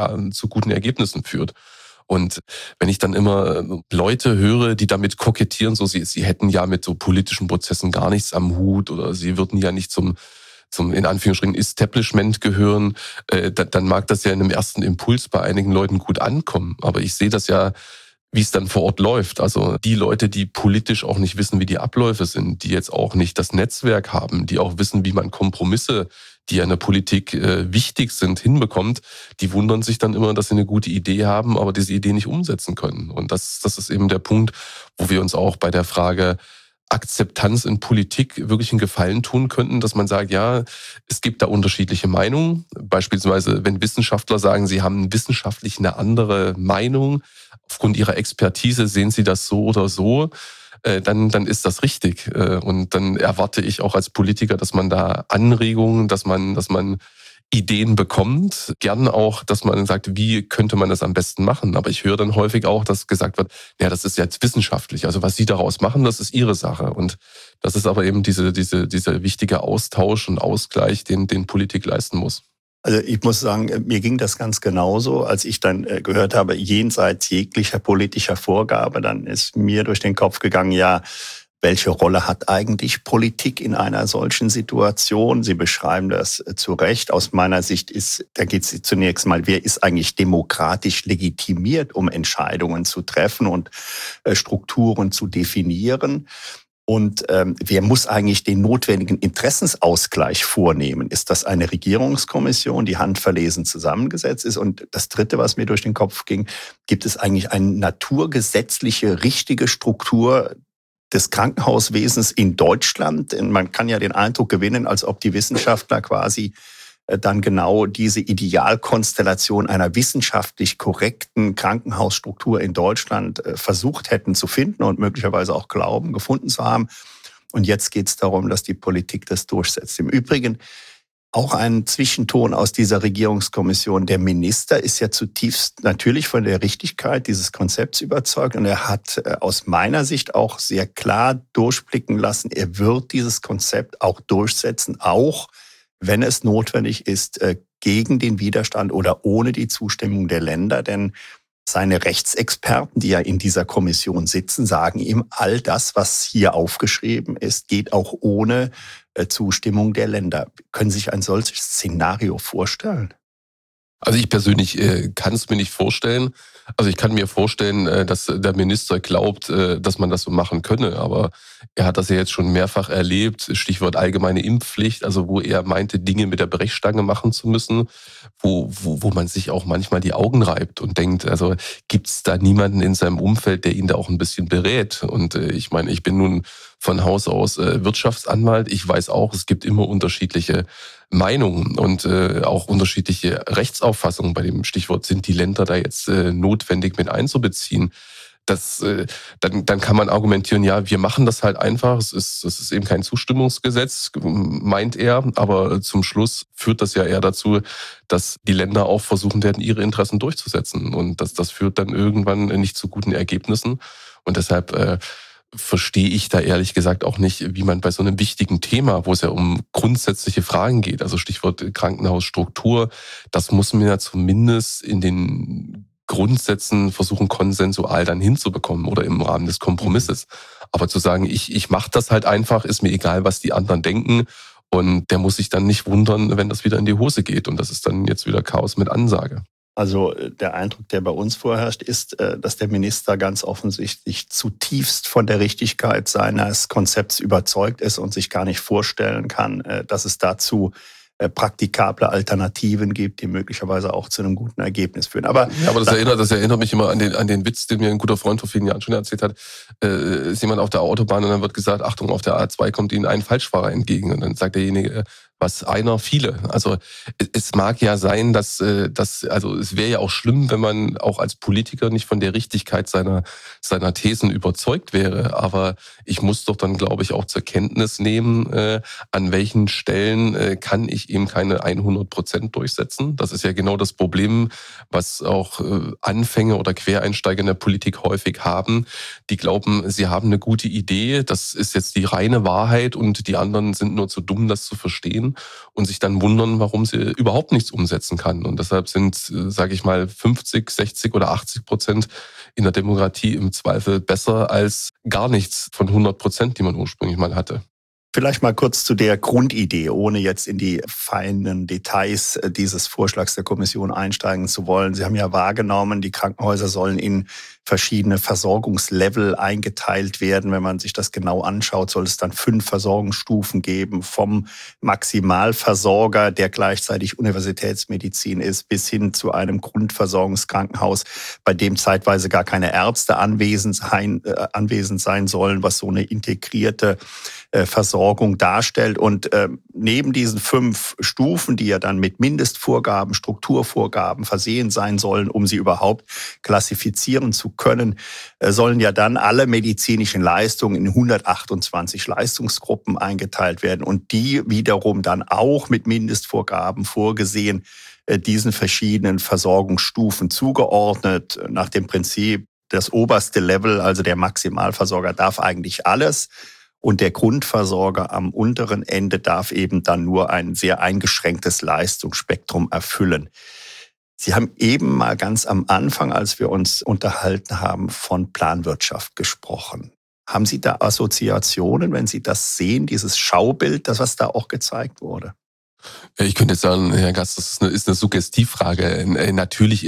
zu guten Ergebnissen führt. Und wenn ich dann immer Leute höre, die damit kokettieren, so sie hätten ja mit so politischen Prozessen gar nichts am Hut oder sie würden ja nicht zum in Anführungsstrichen Establishment gehören, dann mag das ja in einem ersten Impuls bei einigen Leuten gut ankommen. Aber ich sehe das ja, wie es dann vor Ort läuft. Also die Leute, die politisch auch nicht wissen, wie die Abläufe sind, die jetzt auch nicht das Netzwerk haben, die auch wissen, wie man Kompromisse, die ja in der Politik wichtig sind, hinbekommt, die wundern sich dann immer, dass sie eine gute Idee haben, aber diese Idee nicht umsetzen können. Und das ist eben der Punkt, wo wir uns auch bei der Frage Akzeptanz in Politik wirklich einen Gefallen tun könnten, dass man sagt, ja, es gibt da unterschiedliche Meinungen. Beispielsweise, wenn Wissenschaftler sagen, sie haben wissenschaftlich eine andere Meinung, aufgrund ihrer Expertise sehen sie das so oder so, dann ist das richtig. Und dann erwarte ich auch als Politiker, dass man da Anregungen, dass man Ideen bekommt. Gern auch, dass man sagt, wie könnte man das am besten machen. Aber ich höre dann häufig auch, dass gesagt wird, ja, das ist jetzt wissenschaftlich. Also was Sie daraus machen, das ist Ihre Sache. Und das ist aber eben dieser wichtige Austausch und Ausgleich, den Politik leisten muss. Also ich muss sagen, mir ging das ganz genauso, als ich dann gehört habe, jenseits jeglicher politischer Vorgabe, dann ist mir durch den Kopf gegangen, ja, welche Rolle hat eigentlich Politik in einer solchen Situation? Sie beschreiben das zu Recht. Aus meiner Sicht da geht es zunächst mal, wer ist eigentlich demokratisch legitimiert, um Entscheidungen zu treffen und Strukturen zu definieren? Und wer muss eigentlich den notwendigen Interessensausgleich vornehmen? Ist das eine Regierungskommission, die handverlesen zusammengesetzt ist? Und das Dritte, was mir durch den Kopf ging, gibt es eigentlich eine naturgesetzliche, richtige Struktur des Krankenhauswesens in Deutschland? Man kann ja den Eindruck gewinnen, als ob die Wissenschaftler quasi dann genau diese Idealkonstellation einer wissenschaftlich korrekten Krankenhausstruktur in Deutschland versucht hätten zu finden und möglicherweise auch glauben, gefunden zu haben. Und jetzt geht es darum, dass die Politik das durchsetzt. Im Übrigen auch ein Zwischenton aus dieser Regierungskommission. Der Minister ist ja zutiefst natürlich von der Richtigkeit dieses Konzepts überzeugt und er hat aus meiner Sicht auch sehr klar durchblicken lassen, er wird dieses Konzept auch durchsetzen, auch wenn es notwendig ist, gegen den Widerstand oder ohne die Zustimmung der Länder. Denn Seine Rechtsexperten, die ja in dieser Kommission sitzen, sagen ihm, all das, was hier aufgeschrieben ist, geht auch ohne Zustimmung der Länder. Können Sie sich ein solches Szenario vorstellen? Also ich persönlich kann es mir nicht vorstellen. Also ich kann mir vorstellen, dass der Minister glaubt, dass man das so machen könne. Aber er hat das ja jetzt schon mehrfach erlebt. Stichwort allgemeine Impfpflicht, also wo er meinte, Dinge mit der Brechstange machen zu müssen, wo man sich auch manchmal die Augen reibt und denkt, also gibt es da niemanden in seinem Umfeld, der ihn da auch ein bisschen berät? Und ich meine, ich bin nun von Haus aus Wirtschaftsanwalt. Ich weiß auch, es gibt immer unterschiedliche Meinungen und auch unterschiedliche Rechtsauffassungen bei dem Stichwort, sind die Länder da jetzt notwendig mit einzubeziehen. Dann kann man argumentieren, ja, wir machen das halt einfach. Es ist eben kein Zustimmungsgesetz, meint er. Aber zum Schluss führt das ja eher dazu, dass die Länder auch versuchen werden, ihre Interessen durchzusetzen. Und das führt dann irgendwann nicht zu guten Ergebnissen. Und deshalb verstehe ich da ehrlich gesagt auch nicht, wie man bei so einem wichtigen Thema, wo es ja um grundsätzliche Fragen geht, also Stichwort Krankenhausstruktur, das muss man ja zumindest in den Grundsätzen versuchen, konsensual dann hinzubekommen oder im Rahmen des Kompromisses. Aber zu sagen, ich mache das halt einfach, ist mir egal, was die anderen denken, und der muss sich dann nicht wundern, wenn das wieder in die Hose geht, und das ist dann jetzt wieder Chaos mit Ansage. Also der Eindruck, der bei uns vorherrscht, ist, dass der Minister ganz offensichtlich zutiefst von der Richtigkeit seines Konzepts überzeugt ist und sich gar nicht vorstellen kann, dass es dazu praktikable Alternativen gibt, die möglicherweise auch zu einem guten Ergebnis führen. Aber das erinnert mich immer an den Witz, den mir ein guter Freund vor vielen Jahren schon erzählt hat. Ist jemand auf der Autobahn und dann wird gesagt, Achtung, auf der A2 kommt Ihnen ein Falschfahrer entgegen. Und dann sagt derjenige, was einer, viele. Also es mag ja sein, dass also es wäre ja auch schlimm, wenn man auch als Politiker nicht von der Richtigkeit seiner Thesen überzeugt wäre. Aber ich muss doch dann, glaube ich, auch zur Kenntnis nehmen, an welchen Stellen kann ich eben keine 100% durchsetzen. Das ist ja genau das Problem, was auch Anfänger oder Quereinsteiger in der Politik häufig haben. Die glauben, sie haben eine gute Idee, das ist jetzt die reine Wahrheit und die anderen sind nur zu dumm, das zu verstehen, und sich dann wundern, warum sie überhaupt nichts umsetzen kann. Und deshalb sind, sage ich mal, 50, 60 oder 80% in der Demokratie im Zweifel besser als gar nichts von 100%, die man ursprünglich mal hatte. Vielleicht mal kurz zu der Grundidee, ohne jetzt in die feinen Details dieses Vorschlags der Kommission einsteigen zu wollen. Sie haben ja wahrgenommen, die Krankenhäuser sollen in verschiedene Versorgungslevel eingeteilt werden. Wenn man sich das genau anschaut, soll es dann 5 Versorgungsstufen geben, vom Maximalversorger, der gleichzeitig Universitätsmedizin ist, bis hin zu einem Grundversorgungskrankenhaus, bei dem zeitweise gar keine Ärzte anwesend sein sollen, was so eine integrierte Versorgung darstellt. Und neben diesen 5 Stufen, die ja dann mit Mindestvorgaben, Strukturvorgaben versehen sein sollen, um sie überhaupt klassifizieren zu können, sollen ja dann alle medizinischen Leistungen in 128 Leistungsgruppen eingeteilt werden und die wiederum dann auch mit Mindestvorgaben vorgesehen, diesen verschiedenen Versorgungsstufen zugeordnet, nach dem Prinzip, das oberste Level, also der Maximalversorger, darf eigentlich alles. Und der Grundversorger am unteren Ende darf eben dann nur ein sehr eingeschränktes Leistungsspektrum erfüllen. Sie haben eben mal ganz am Anfang, als wir uns unterhalten haben, von Planwirtschaft gesprochen. Haben Sie da Assoziationen, wenn Sie das sehen, dieses Schaubild, das was da auch gezeigt wurde? Ich könnte jetzt sagen, Herr Gast, das ist eine Suggestivfrage. Natürlich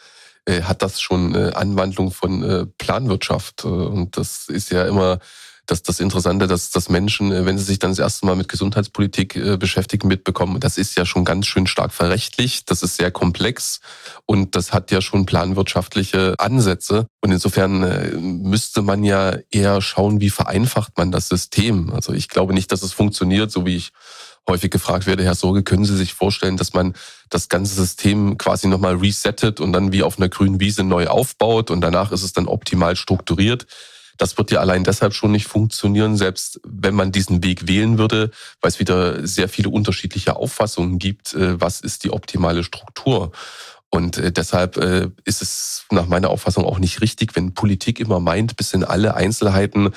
hat das schon Anwandlung von Planwirtschaft. Und das ist ja immer das Interessante, dass Menschen, wenn sie sich dann das erste Mal mit Gesundheitspolitik beschäftigen, mitbekommen, das ist ja schon ganz schön stark verrechtlicht, das ist sehr komplex und das hat ja schon planwirtschaftliche Ansätze. Und insofern müsste man ja eher schauen, wie vereinfacht man das System. Also ich glaube nicht, dass es funktioniert, so wie ich häufig gefragt werde, Herr Sorge, können Sie sich vorstellen, dass man das ganze System quasi nochmal resettet und dann wie auf einer grünen Wiese neu aufbaut und danach ist es dann optimal strukturiert? Das wird ja allein deshalb schon nicht funktionieren, selbst wenn man diesen Weg wählen würde, weil es wieder sehr viele unterschiedliche Auffassungen gibt, was ist die optimale Struktur. Und deshalb ist es nach meiner Auffassung auch nicht richtig, wenn Politik immer meint, bis in alle Einzelheiten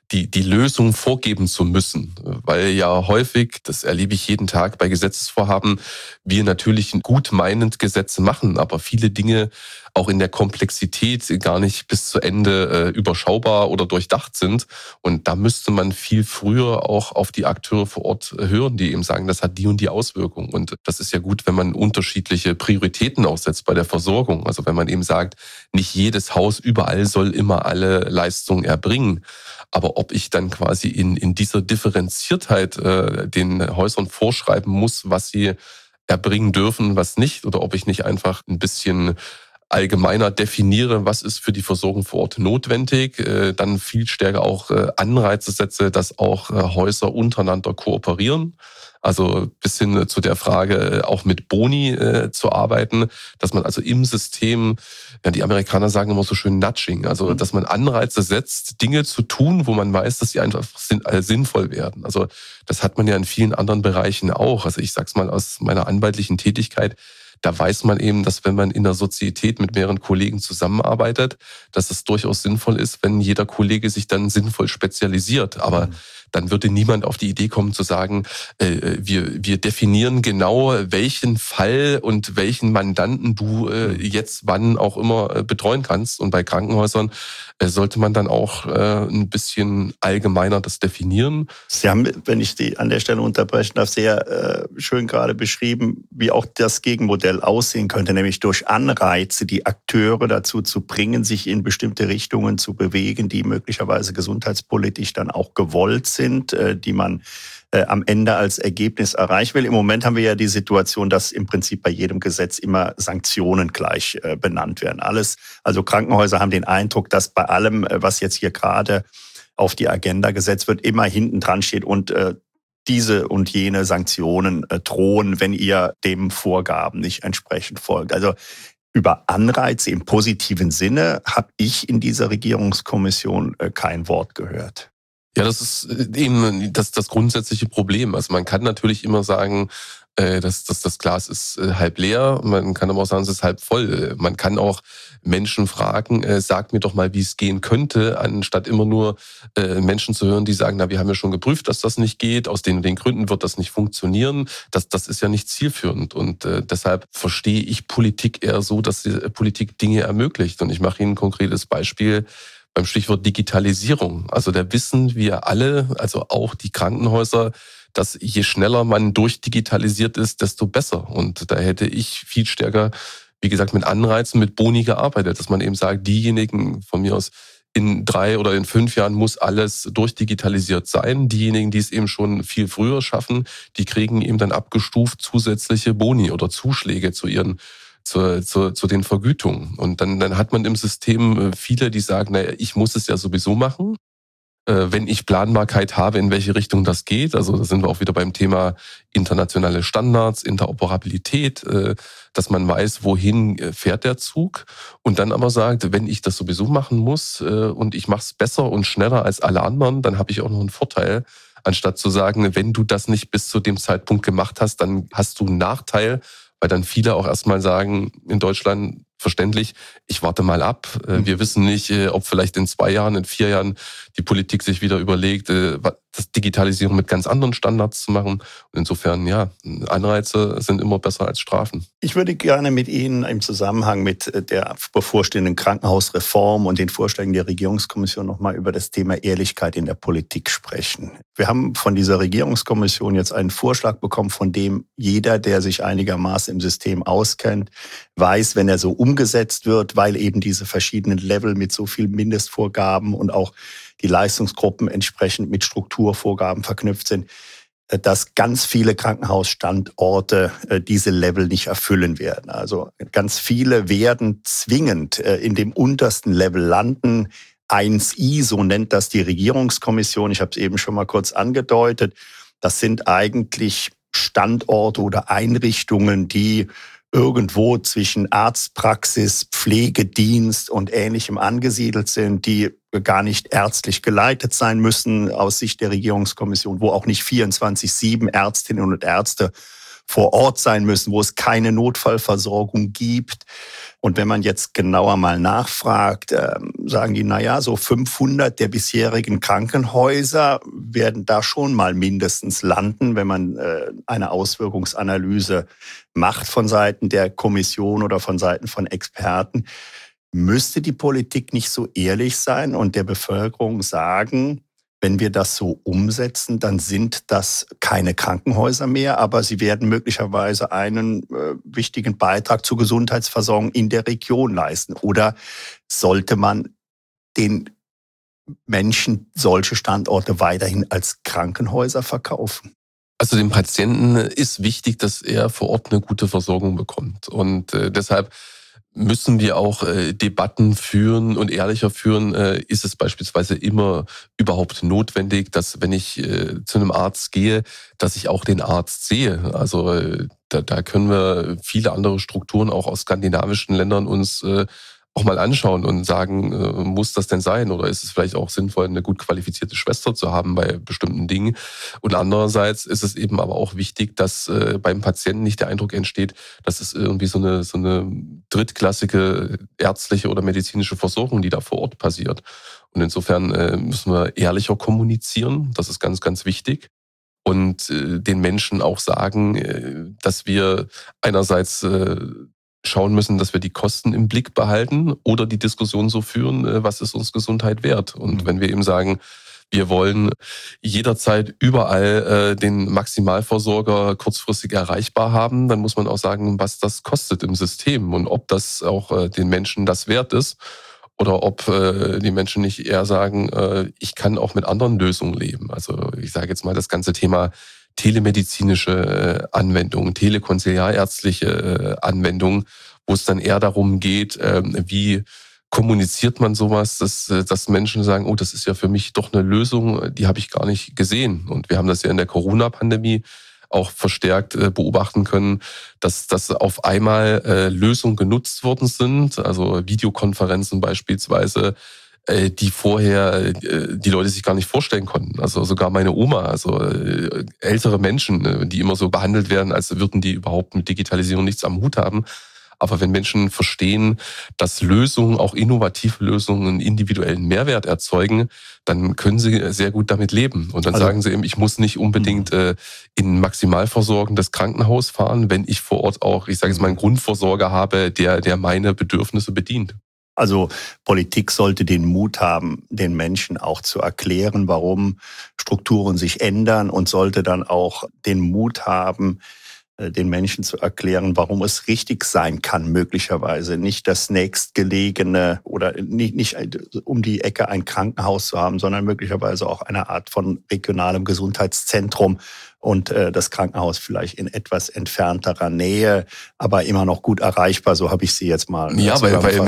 die Lösung vorgeben zu müssen. Weil ja häufig, das erlebe ich jeden Tag bei Gesetzesvorhaben, wir natürlich gut meinend Gesetze machen, aber viele Dinge auch in der Komplexität gar nicht bis zu Ende überschaubar oder durchdacht sind. Und da müsste man viel früher auch auf die Akteure vor Ort hören, die eben sagen, das hat die und die Auswirkungen. Und das ist ja gut, wenn man unterschiedliche Prioritäten auch setzt bei der Versorgung. Also wenn man eben sagt, nicht jedes Haus überall soll immer alle Leistungen erbringen. Aber ob ich dann quasi in dieser Differenziertheit den Häusern vorschreiben muss, was sie erbringen dürfen, was nicht, oder ob ich nicht einfach ein bisschen allgemeiner definiere, was ist für die Versorgung vor Ort notwendig, dann viel stärker auch Anreize setze, dass auch Häuser untereinander kooperieren. Also bis hin zu der Frage, auch mit Boni zu arbeiten, dass man also im System, ja, die Amerikaner sagen immer so schön Nudging, also dass man Anreize setzt, Dinge zu tun, wo man weiß, dass sie einfach sinnvoll werden. Also das hat man ja in vielen anderen Bereichen auch. Also ich sag's mal aus meiner anwaltlichen Tätigkeit, da weiß man eben, dass wenn man in der Sozietät mit mehreren Kollegen zusammenarbeitet, dass es durchaus sinnvoll ist, wenn jeder Kollege sich dann sinnvoll spezialisiert. Aber dann würde niemand auf die Idee kommen zu sagen, wir definieren genau, welchen Fall und welchen Mandanten du jetzt wann auch immer betreuen kannst. Und bei Krankenhäusern sollte man dann auch ein bisschen allgemeiner das definieren. Sie haben, wenn ich Sie an der Stelle unterbrechen darf, sehr schön gerade beschrieben, wie auch das Gegenmodell aussehen könnte, nämlich durch Anreize die Akteure dazu zu bringen, sich in bestimmte Richtungen zu bewegen, die möglicherweise gesundheitspolitisch dann auch gewollt sind, die man am Ende als Ergebnis erreichen will. Im Moment haben wir ja die Situation, dass im Prinzip bei jedem Gesetz immer Sanktionen gleich benannt werden. Also Krankenhäuser haben den Eindruck, dass bei allem, was jetzt hier gerade auf die Agenda gesetzt wird, immer hinten dran steht und diese und jene Sanktionen drohen, wenn ihr dem Vorgaben nicht entsprechend folgt. Also über Anreize im positiven Sinne habe ich in dieser Regierungskommission kein Wort gehört. Ja, das ist eben das grundsätzliche Problem. Also man kann natürlich immer sagen, dass das Glas ist halb leer. Man kann aber auch sagen, es ist halb voll. Man kann auch Menschen fragen, sag mir doch mal, wie es gehen könnte, anstatt immer nur Menschen zu hören, die sagen, na, wir haben ja schon geprüft, dass das nicht geht. Aus den Gründen wird das nicht funktionieren. Das ist ja nicht zielführend. Und deshalb verstehe ich Politik eher so, dass die Politik Dinge ermöglicht. Und ich mache Ihnen ein konkretes Beispiel. Beim Stichwort Digitalisierung. Also da wissen wir alle, also auch die Krankenhäuser, dass je schneller man durchdigitalisiert ist, desto besser. Und da hätte ich viel stärker, wie gesagt, mit Anreizen, mit Boni gearbeitet, dass man eben sagt, diejenigen von mir aus in 3 oder in 5 Jahren muss alles durchdigitalisiert sein. Diejenigen, die es eben schon viel früher schaffen, die kriegen eben dann abgestuft zusätzliche Boni oder Zuschläge zu den Vergütungen. Und dann hat man im System viele, die sagen, naja, ich muss es ja sowieso machen, wenn ich Planbarkeit habe, in welche Richtung das geht. Also da sind wir auch wieder beim Thema internationale Standards, Interoperabilität, dass man weiß, wohin fährt der Zug. Und dann aber sagt, wenn ich das sowieso machen muss und ich mache es besser und schneller als alle anderen, dann habe ich auch noch einen Vorteil. Anstatt zu sagen, wenn du das nicht bis zu dem Zeitpunkt gemacht hast, dann hast du einen Nachteil, weil dann viele auch erstmal sagen, in Deutschland verständlich, ich warte mal ab. Wir wissen nicht, ob vielleicht in 2 Jahren, in 4 Jahren die Politik sich wieder überlegt, das Digitalisierung mit ganz anderen Standards zu machen. Und insofern, ja, Anreize sind immer besser als Strafen. Ich würde gerne mit Ihnen im Zusammenhang mit der bevorstehenden Krankenhausreform und den Vorschlägen der Regierungskommission nochmal über das Thema Ehrlichkeit in der Politik sprechen. Wir haben von dieser Regierungskommission jetzt einen Vorschlag bekommen, von dem jeder, der sich einigermaßen im System auskennt, weiß, wenn er so umgesetzt wird, weil eben diese verschiedenen Level mit so vielen Mindestvorgaben und auch die Leistungsgruppen entsprechend mit Strukturvorgaben verknüpft sind, dass ganz viele Krankenhausstandorte diese Level nicht erfüllen werden. Also ganz viele werden zwingend in dem untersten Level landen. 1I, so nennt das die Regierungskommission. Ich habe es eben schon mal kurz angedeutet. Das sind eigentlich Standorte oder Einrichtungen, die irgendwo zwischen Arztpraxis, Pflegedienst und Ähnlichem angesiedelt sind, die gar nicht ärztlich geleitet sein müssen aus Sicht der Regierungskommission, wo auch nicht 24/7 Ärztinnen und Ärzte vor Ort sein müssen, wo es keine Notfallversorgung gibt. Und wenn man jetzt genauer mal nachfragt, sagen die, so 500 der bisherigen Krankenhäuser werden da schon mal mindestens landen, wenn man eine Auswirkungsanalyse macht von Seiten der Kommission oder von Seiten von Experten. Müsste die Politik nicht so ehrlich sein und der Bevölkerung sagen, wenn wir das so umsetzen, dann sind das keine Krankenhäuser mehr, aber sie werden möglicherweise einen wichtigen Beitrag zur Gesundheitsversorgung in der Region leisten? Oder sollte man den Menschen solche Standorte weiterhin als Krankenhäuser verkaufen? Also dem Patienten ist wichtig, dass er vor Ort eine gute Versorgung bekommt. Und deshalb müssen wir auch Debatten führen und ehrlicher führen. Ist es beispielsweise immer überhaupt notwendig, dass wenn ich zu einem Arzt gehe, dass ich auch den Arzt sehe? Also da können wir viele andere Strukturen auch aus skandinavischen Ländern uns auch mal anschauen und sagen, muss das denn sein? Oder ist es vielleicht auch sinnvoll, eine gut qualifizierte Schwester zu haben bei bestimmten Dingen? Und andererseits ist es eben aber auch wichtig, dass beim Patienten nicht der Eindruck entsteht, dass es irgendwie so eine drittklassige ärztliche oder medizinische Versorgung, die da vor Ort passiert. Und insofern müssen wir ehrlicher kommunizieren. Das ist ganz, ganz wichtig. Und den Menschen auch sagen, dass wir einerseits schauen müssen, dass wir die Kosten im Blick behalten oder die Diskussion so führen, was ist uns Gesundheit wert? Und wenn wir eben sagen, wir wollen jederzeit überall den Maximalversorger kurzfristig erreichbar haben, dann muss man auch sagen, was das kostet im System und ob das auch den Menschen das wert ist oder ob die Menschen nicht eher sagen, ich kann auch mit anderen Lösungen leben. Also ich sage jetzt mal das ganze Thema telemedizinische Anwendungen, telekonsiliarärztliche Anwendungen, wo es dann eher darum geht, wie kommuniziert man sowas, dass Menschen sagen, oh, das ist ja für mich doch eine Lösung, die habe ich gar nicht gesehen. Und wir haben das ja in der Corona-Pandemie auch verstärkt beobachten können, dass auf einmal Lösungen genutzt worden sind, also Videokonferenzen beispielsweise, die vorher die Leute sich gar nicht vorstellen konnten. Also sogar meine Oma, also ältere Menschen, die immer so behandelt werden, als würden die überhaupt mit Digitalisierung nichts am Hut haben. Aber wenn Menschen verstehen, dass Lösungen, auch innovative Lösungen, einen individuellen Mehrwert erzeugen, dann können sie sehr gut damit leben. Und dann sagen sie eben, ich muss nicht unbedingt in Maximalversorgung das Krankenhaus fahren, wenn ich vor Ort auch, ich sage jetzt mal, einen Grundversorger habe, der meine Bedürfnisse bedient. Also Politik sollte den Mut haben, den Menschen auch zu erklären, warum Strukturen sich ändern und sollte dann auch den Mut haben, den Menschen zu erklären, warum es richtig sein kann, möglicherweise nicht das nächstgelegene oder nicht um die Ecke ein Krankenhaus zu haben, sondern möglicherweise auch eine Art von regionalem Gesundheitszentrum und das Krankenhaus vielleicht in etwas entfernterer Nähe, aber immer noch gut erreichbar, so habe ich sie jetzt mal. Ja, weil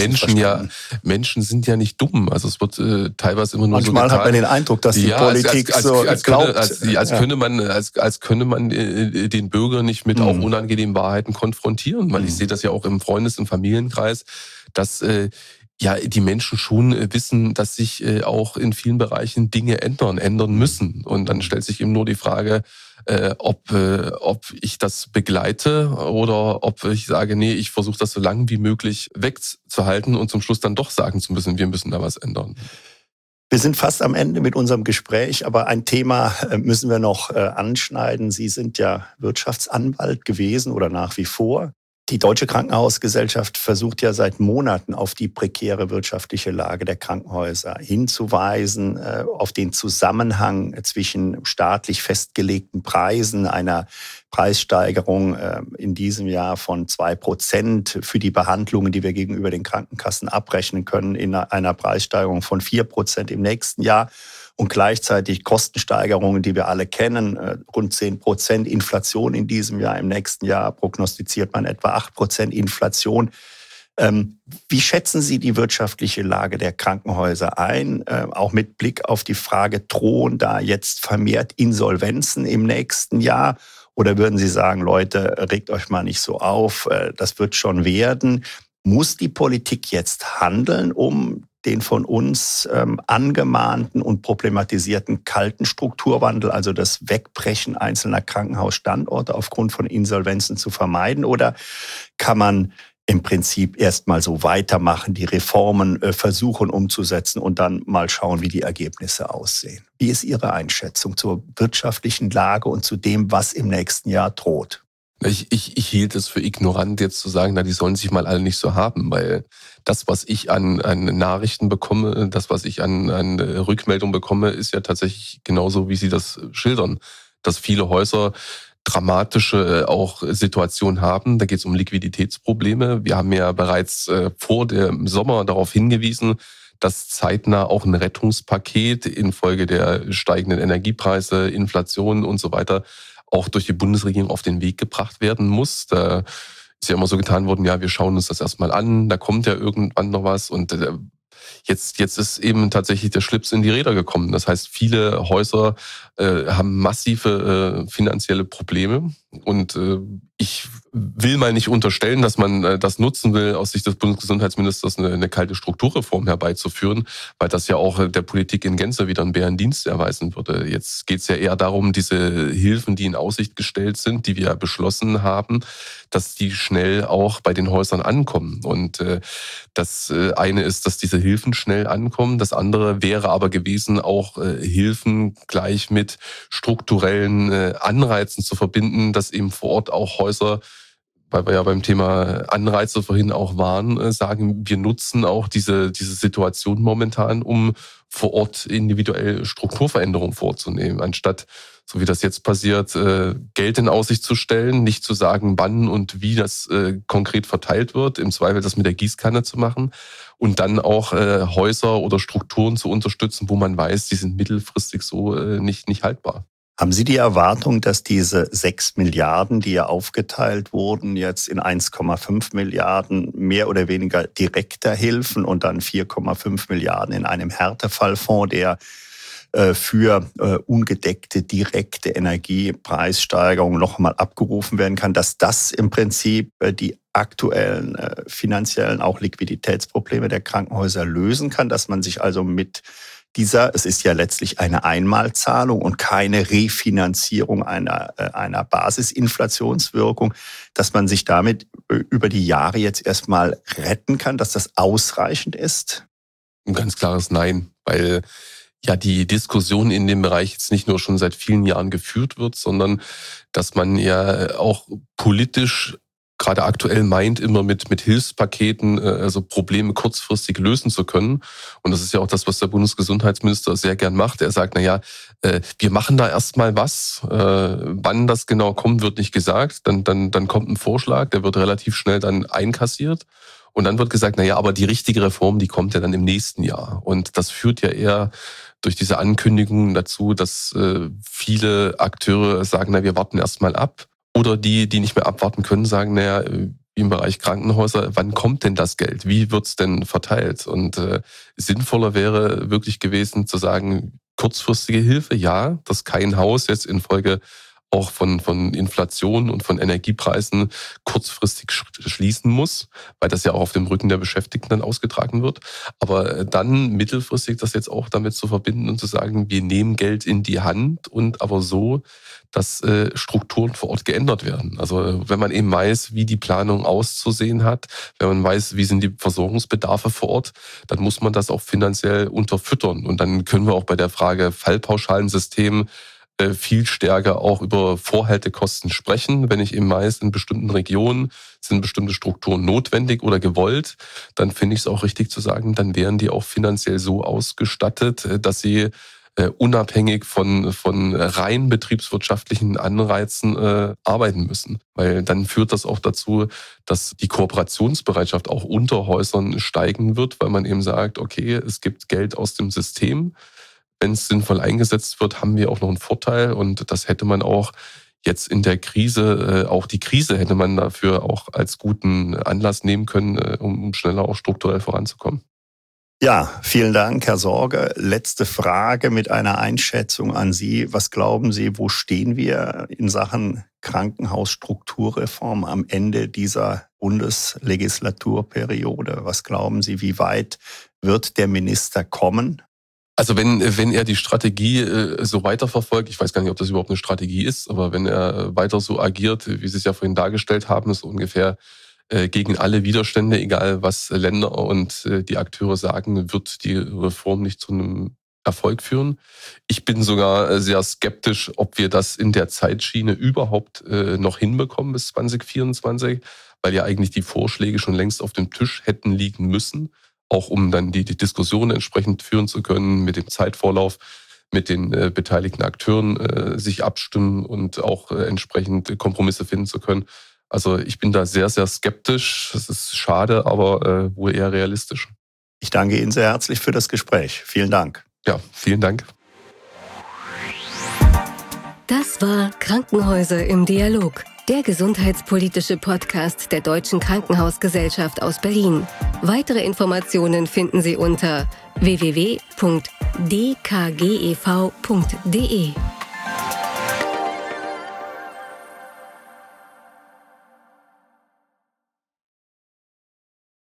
Menschen sind ja nicht dumm. Also es wird teilweise immer nur manchmal so hat man den Eindruck, dass die Politik glaubt. Als könne man den Bürger nicht mit auch unangenehmen Wahrheiten konfrontieren, weil ich sehe das ja auch im Freundes- und Familienkreis, dass die Menschen schon wissen, dass sich auch in vielen Bereichen Dinge ändern müssen. Und dann stellt sich eben nur die Frage, ob ich das begleite oder ob ich sage, nee, ich versuche das so lange wie möglich wegzuhalten und zum Schluss dann doch sagen zu müssen, wir müssen da was ändern. Wir sind fast am Ende mit unserem Gespräch, aber ein Thema müssen wir noch anschneiden. Sie sind ja Wirtschaftsanwalt gewesen oder nach wie vor. Die Deutsche Krankenhausgesellschaft versucht ja seit Monaten auf die prekäre wirtschaftliche Lage der Krankenhäuser hinzuweisen, auf den Zusammenhang zwischen staatlich festgelegten Preisen, einer Preissteigerung in diesem Jahr von 2% für die Behandlungen, die wir gegenüber den Krankenkassen abrechnen können, in einer Preissteigerung von 4% im nächsten Jahr. Und gleichzeitig Kostensteigerungen, die wir alle kennen, rund 10% Inflation in diesem Jahr. Im nächsten Jahr prognostiziert man etwa 8% Inflation. Wie schätzen Sie die wirtschaftliche Lage der Krankenhäuser ein? Auch mit Blick auf die Frage, drohen da jetzt vermehrt Insolvenzen im nächsten Jahr? Oder würden Sie sagen, Leute, regt euch mal nicht so auf, das wird schon werden? Muss die Politik jetzt handeln, um den von uns angemahnten und problematisierten kalten Strukturwandel, also das Wegbrechen einzelner Krankenhausstandorte aufgrund von Insolvenzen zu vermeiden? Oder kann man im Prinzip erstmal so weitermachen, die Reformen versuchen umzusetzen und dann mal schauen, wie die Ergebnisse aussehen? Wie ist Ihre Einschätzung zur wirtschaftlichen Lage und zu dem, was im nächsten Jahr droht? Ich hielt es für ignorant, jetzt zu sagen, na, die sollen sich mal alle nicht so haben, weil das, was ich an Nachrichten bekomme, das, was ich an Rückmeldungen bekomme, ist ja tatsächlich genauso, wie Sie das schildern, dass viele Häuser dramatische auch Situationen haben. Da geht es um Liquiditätsprobleme. Wir haben ja bereits vor dem Sommer darauf hingewiesen, dass zeitnah auch ein Rettungspaket infolge der steigenden Energiepreise, Inflation und so weiter auch durch die Bundesregierung auf den Weg gebracht werden muss. Da ist ja immer so getan worden, ja, wir schauen uns das erstmal an, da kommt ja irgendwann noch was und jetzt ist eben tatsächlich der Schlips in die Räder gekommen. Das heißt, viele Häuser haben massive finanzielle Probleme und ich will mal nicht unterstellen, dass man das nutzen will, aus Sicht des Bundesgesundheitsministers eine kalte Strukturreform herbeizuführen, weil das ja auch der Politik in Gänze wieder einen Bärendienst erweisen würde. Jetzt geht es ja eher darum, diese Hilfen, die in Aussicht gestellt sind, die wir beschlossen haben, dass die schnell auch bei den Häusern ankommen. Und das eine ist, dass diese Hilfen schnell ankommen. Das andere wäre aber gewesen, auch Hilfen gleich mit strukturellen Anreizen zu verbinden, dass eben vor Ort auch Häuser, weil wir ja beim Thema Anreize vorhin auch waren, sagen, wir nutzen auch diese Situation momentan, um vor Ort individuell Strukturveränderungen vorzunehmen, anstatt, so wie das jetzt passiert, Geld in Aussicht zu stellen, nicht zu sagen, wann und wie das konkret verteilt wird, im Zweifel das mit der Gießkanne zu machen und dann auch Häuser oder Strukturen zu unterstützen, wo man weiß, die sind mittelfristig so nicht haltbar. Haben Sie die Erwartung, dass diese 6 Milliarden, die ja aufgeteilt wurden, jetzt in 1,5 Milliarden mehr oder weniger direkter Hilfen und dann 4,5 Milliarden in einem Härtefallfonds, der für ungedeckte direkte Energiepreissteigerungen nochmal abgerufen werden kann, dass das im Prinzip die aktuellen finanziellen, auch Liquiditätsprobleme der Krankenhäuser lösen kann, dass man sich also mit es ist ja letztlich eine Einmalzahlung und keine Refinanzierung einer Basisinflationswirkung, dass man sich damit über die Jahre jetzt erstmal retten kann, dass das ausreichend ist? Ein ganz klares Nein, weil ja die Diskussion in dem Bereich jetzt nicht nur schon seit vielen Jahren geführt wird, sondern dass man ja auch politisch gerade aktuell meint, immer mit Hilfspaketen also Probleme kurzfristig lösen zu können. Und das ist ja auch das, was der Bundesgesundheitsminister sehr gern macht. Er sagt, wir machen da erstmal was. Wann das genau kommt, wird nicht gesagt. Dann kommt ein Vorschlag, der wird relativ schnell dann einkassiert. Und dann wird gesagt, aber die richtige Reform, die kommt ja dann im nächsten Jahr. Und das führt ja eher durch diese Ankündigungen dazu, dass viele Akteure sagen, wir warten erstmal ab. Oder die nicht mehr abwarten können, sagen, wie im Bereich Krankenhäuser, wann kommt denn das Geld? Wie wird's denn verteilt? Und sinnvoller wäre wirklich gewesen zu sagen, kurzfristige Hilfe, ja, dass kein Haus jetzt infolge auch von Inflation und von Energiepreisen kurzfristig schließen muss, weil das ja auch auf dem Rücken der Beschäftigten dann ausgetragen wird. Aber dann mittelfristig das jetzt auch damit zu verbinden und zu sagen, wir nehmen Geld in die Hand und aber so, dass Strukturen vor Ort geändert werden. Also wenn man eben weiß, wie die Planung auszusehen hat, wenn man weiß, wie sind die Versorgungsbedarfe vor Ort, dann muss man das auch finanziell unterfüttern. Und dann können wir auch bei der Frage Fallpauschalensystem viel stärker auch über Vorhaltekosten sprechen. Wenn ich eben weiß, in bestimmten Regionen sind bestimmte Strukturen notwendig oder gewollt, dann finde ich es auch richtig zu sagen, dann wären die auch finanziell so ausgestattet, dass sie unabhängig von rein betriebswirtschaftlichen Anreizen arbeiten müssen. Weil dann führt das auch dazu, dass die Kooperationsbereitschaft auch unter Häusern steigen wird, weil man eben sagt, okay, es gibt Geld aus dem System. Wenn es sinnvoll eingesetzt wird, haben wir auch noch einen Vorteil und das hätte man auch jetzt in der Krise, auch die Krise hätte man dafür auch als guten Anlass nehmen können, um schneller auch strukturell voranzukommen. Ja, vielen Dank, Herr Sorge. Letzte Frage mit einer Einschätzung an Sie. Was glauben Sie, wo stehen wir in Sachen Krankenhausstrukturreform am Ende dieser Bundeslegislaturperiode? Was glauben Sie, wie weit Wird der Minister kommen? Also wenn er die Strategie so weiterverfolgt, ich weiß gar nicht, ob das überhaupt eine Strategie ist, aber wenn er weiter so agiert, wie Sie es ja vorhin dargestellt haben, so ungefähr gegen alle Widerstände, egal was Länder und die Akteure sagen, wird die Reform nicht zu einem Erfolg führen. Ich bin sogar sehr skeptisch, ob wir das in der Zeitschiene überhaupt noch hinbekommen bis 2024, weil ja eigentlich die Vorschläge schon längst auf dem Tisch hätten liegen müssen, auch um dann die Diskussion entsprechend führen zu können, mit dem Zeitvorlauf, mit den beteiligten Akteuren sich abstimmen und auch entsprechend Kompromisse finden zu können. Also ich bin da sehr, sehr skeptisch. Das ist schade, aber wohl eher realistisch. Ich danke Ihnen sehr herzlich für das Gespräch. Vielen Dank. Ja, vielen Dank. Das war Krankenhäuser im Dialog, der gesundheitspolitische Podcast der Deutschen Krankenhausgesellschaft aus Berlin. Weitere Informationen finden Sie unter www.dkgev.de.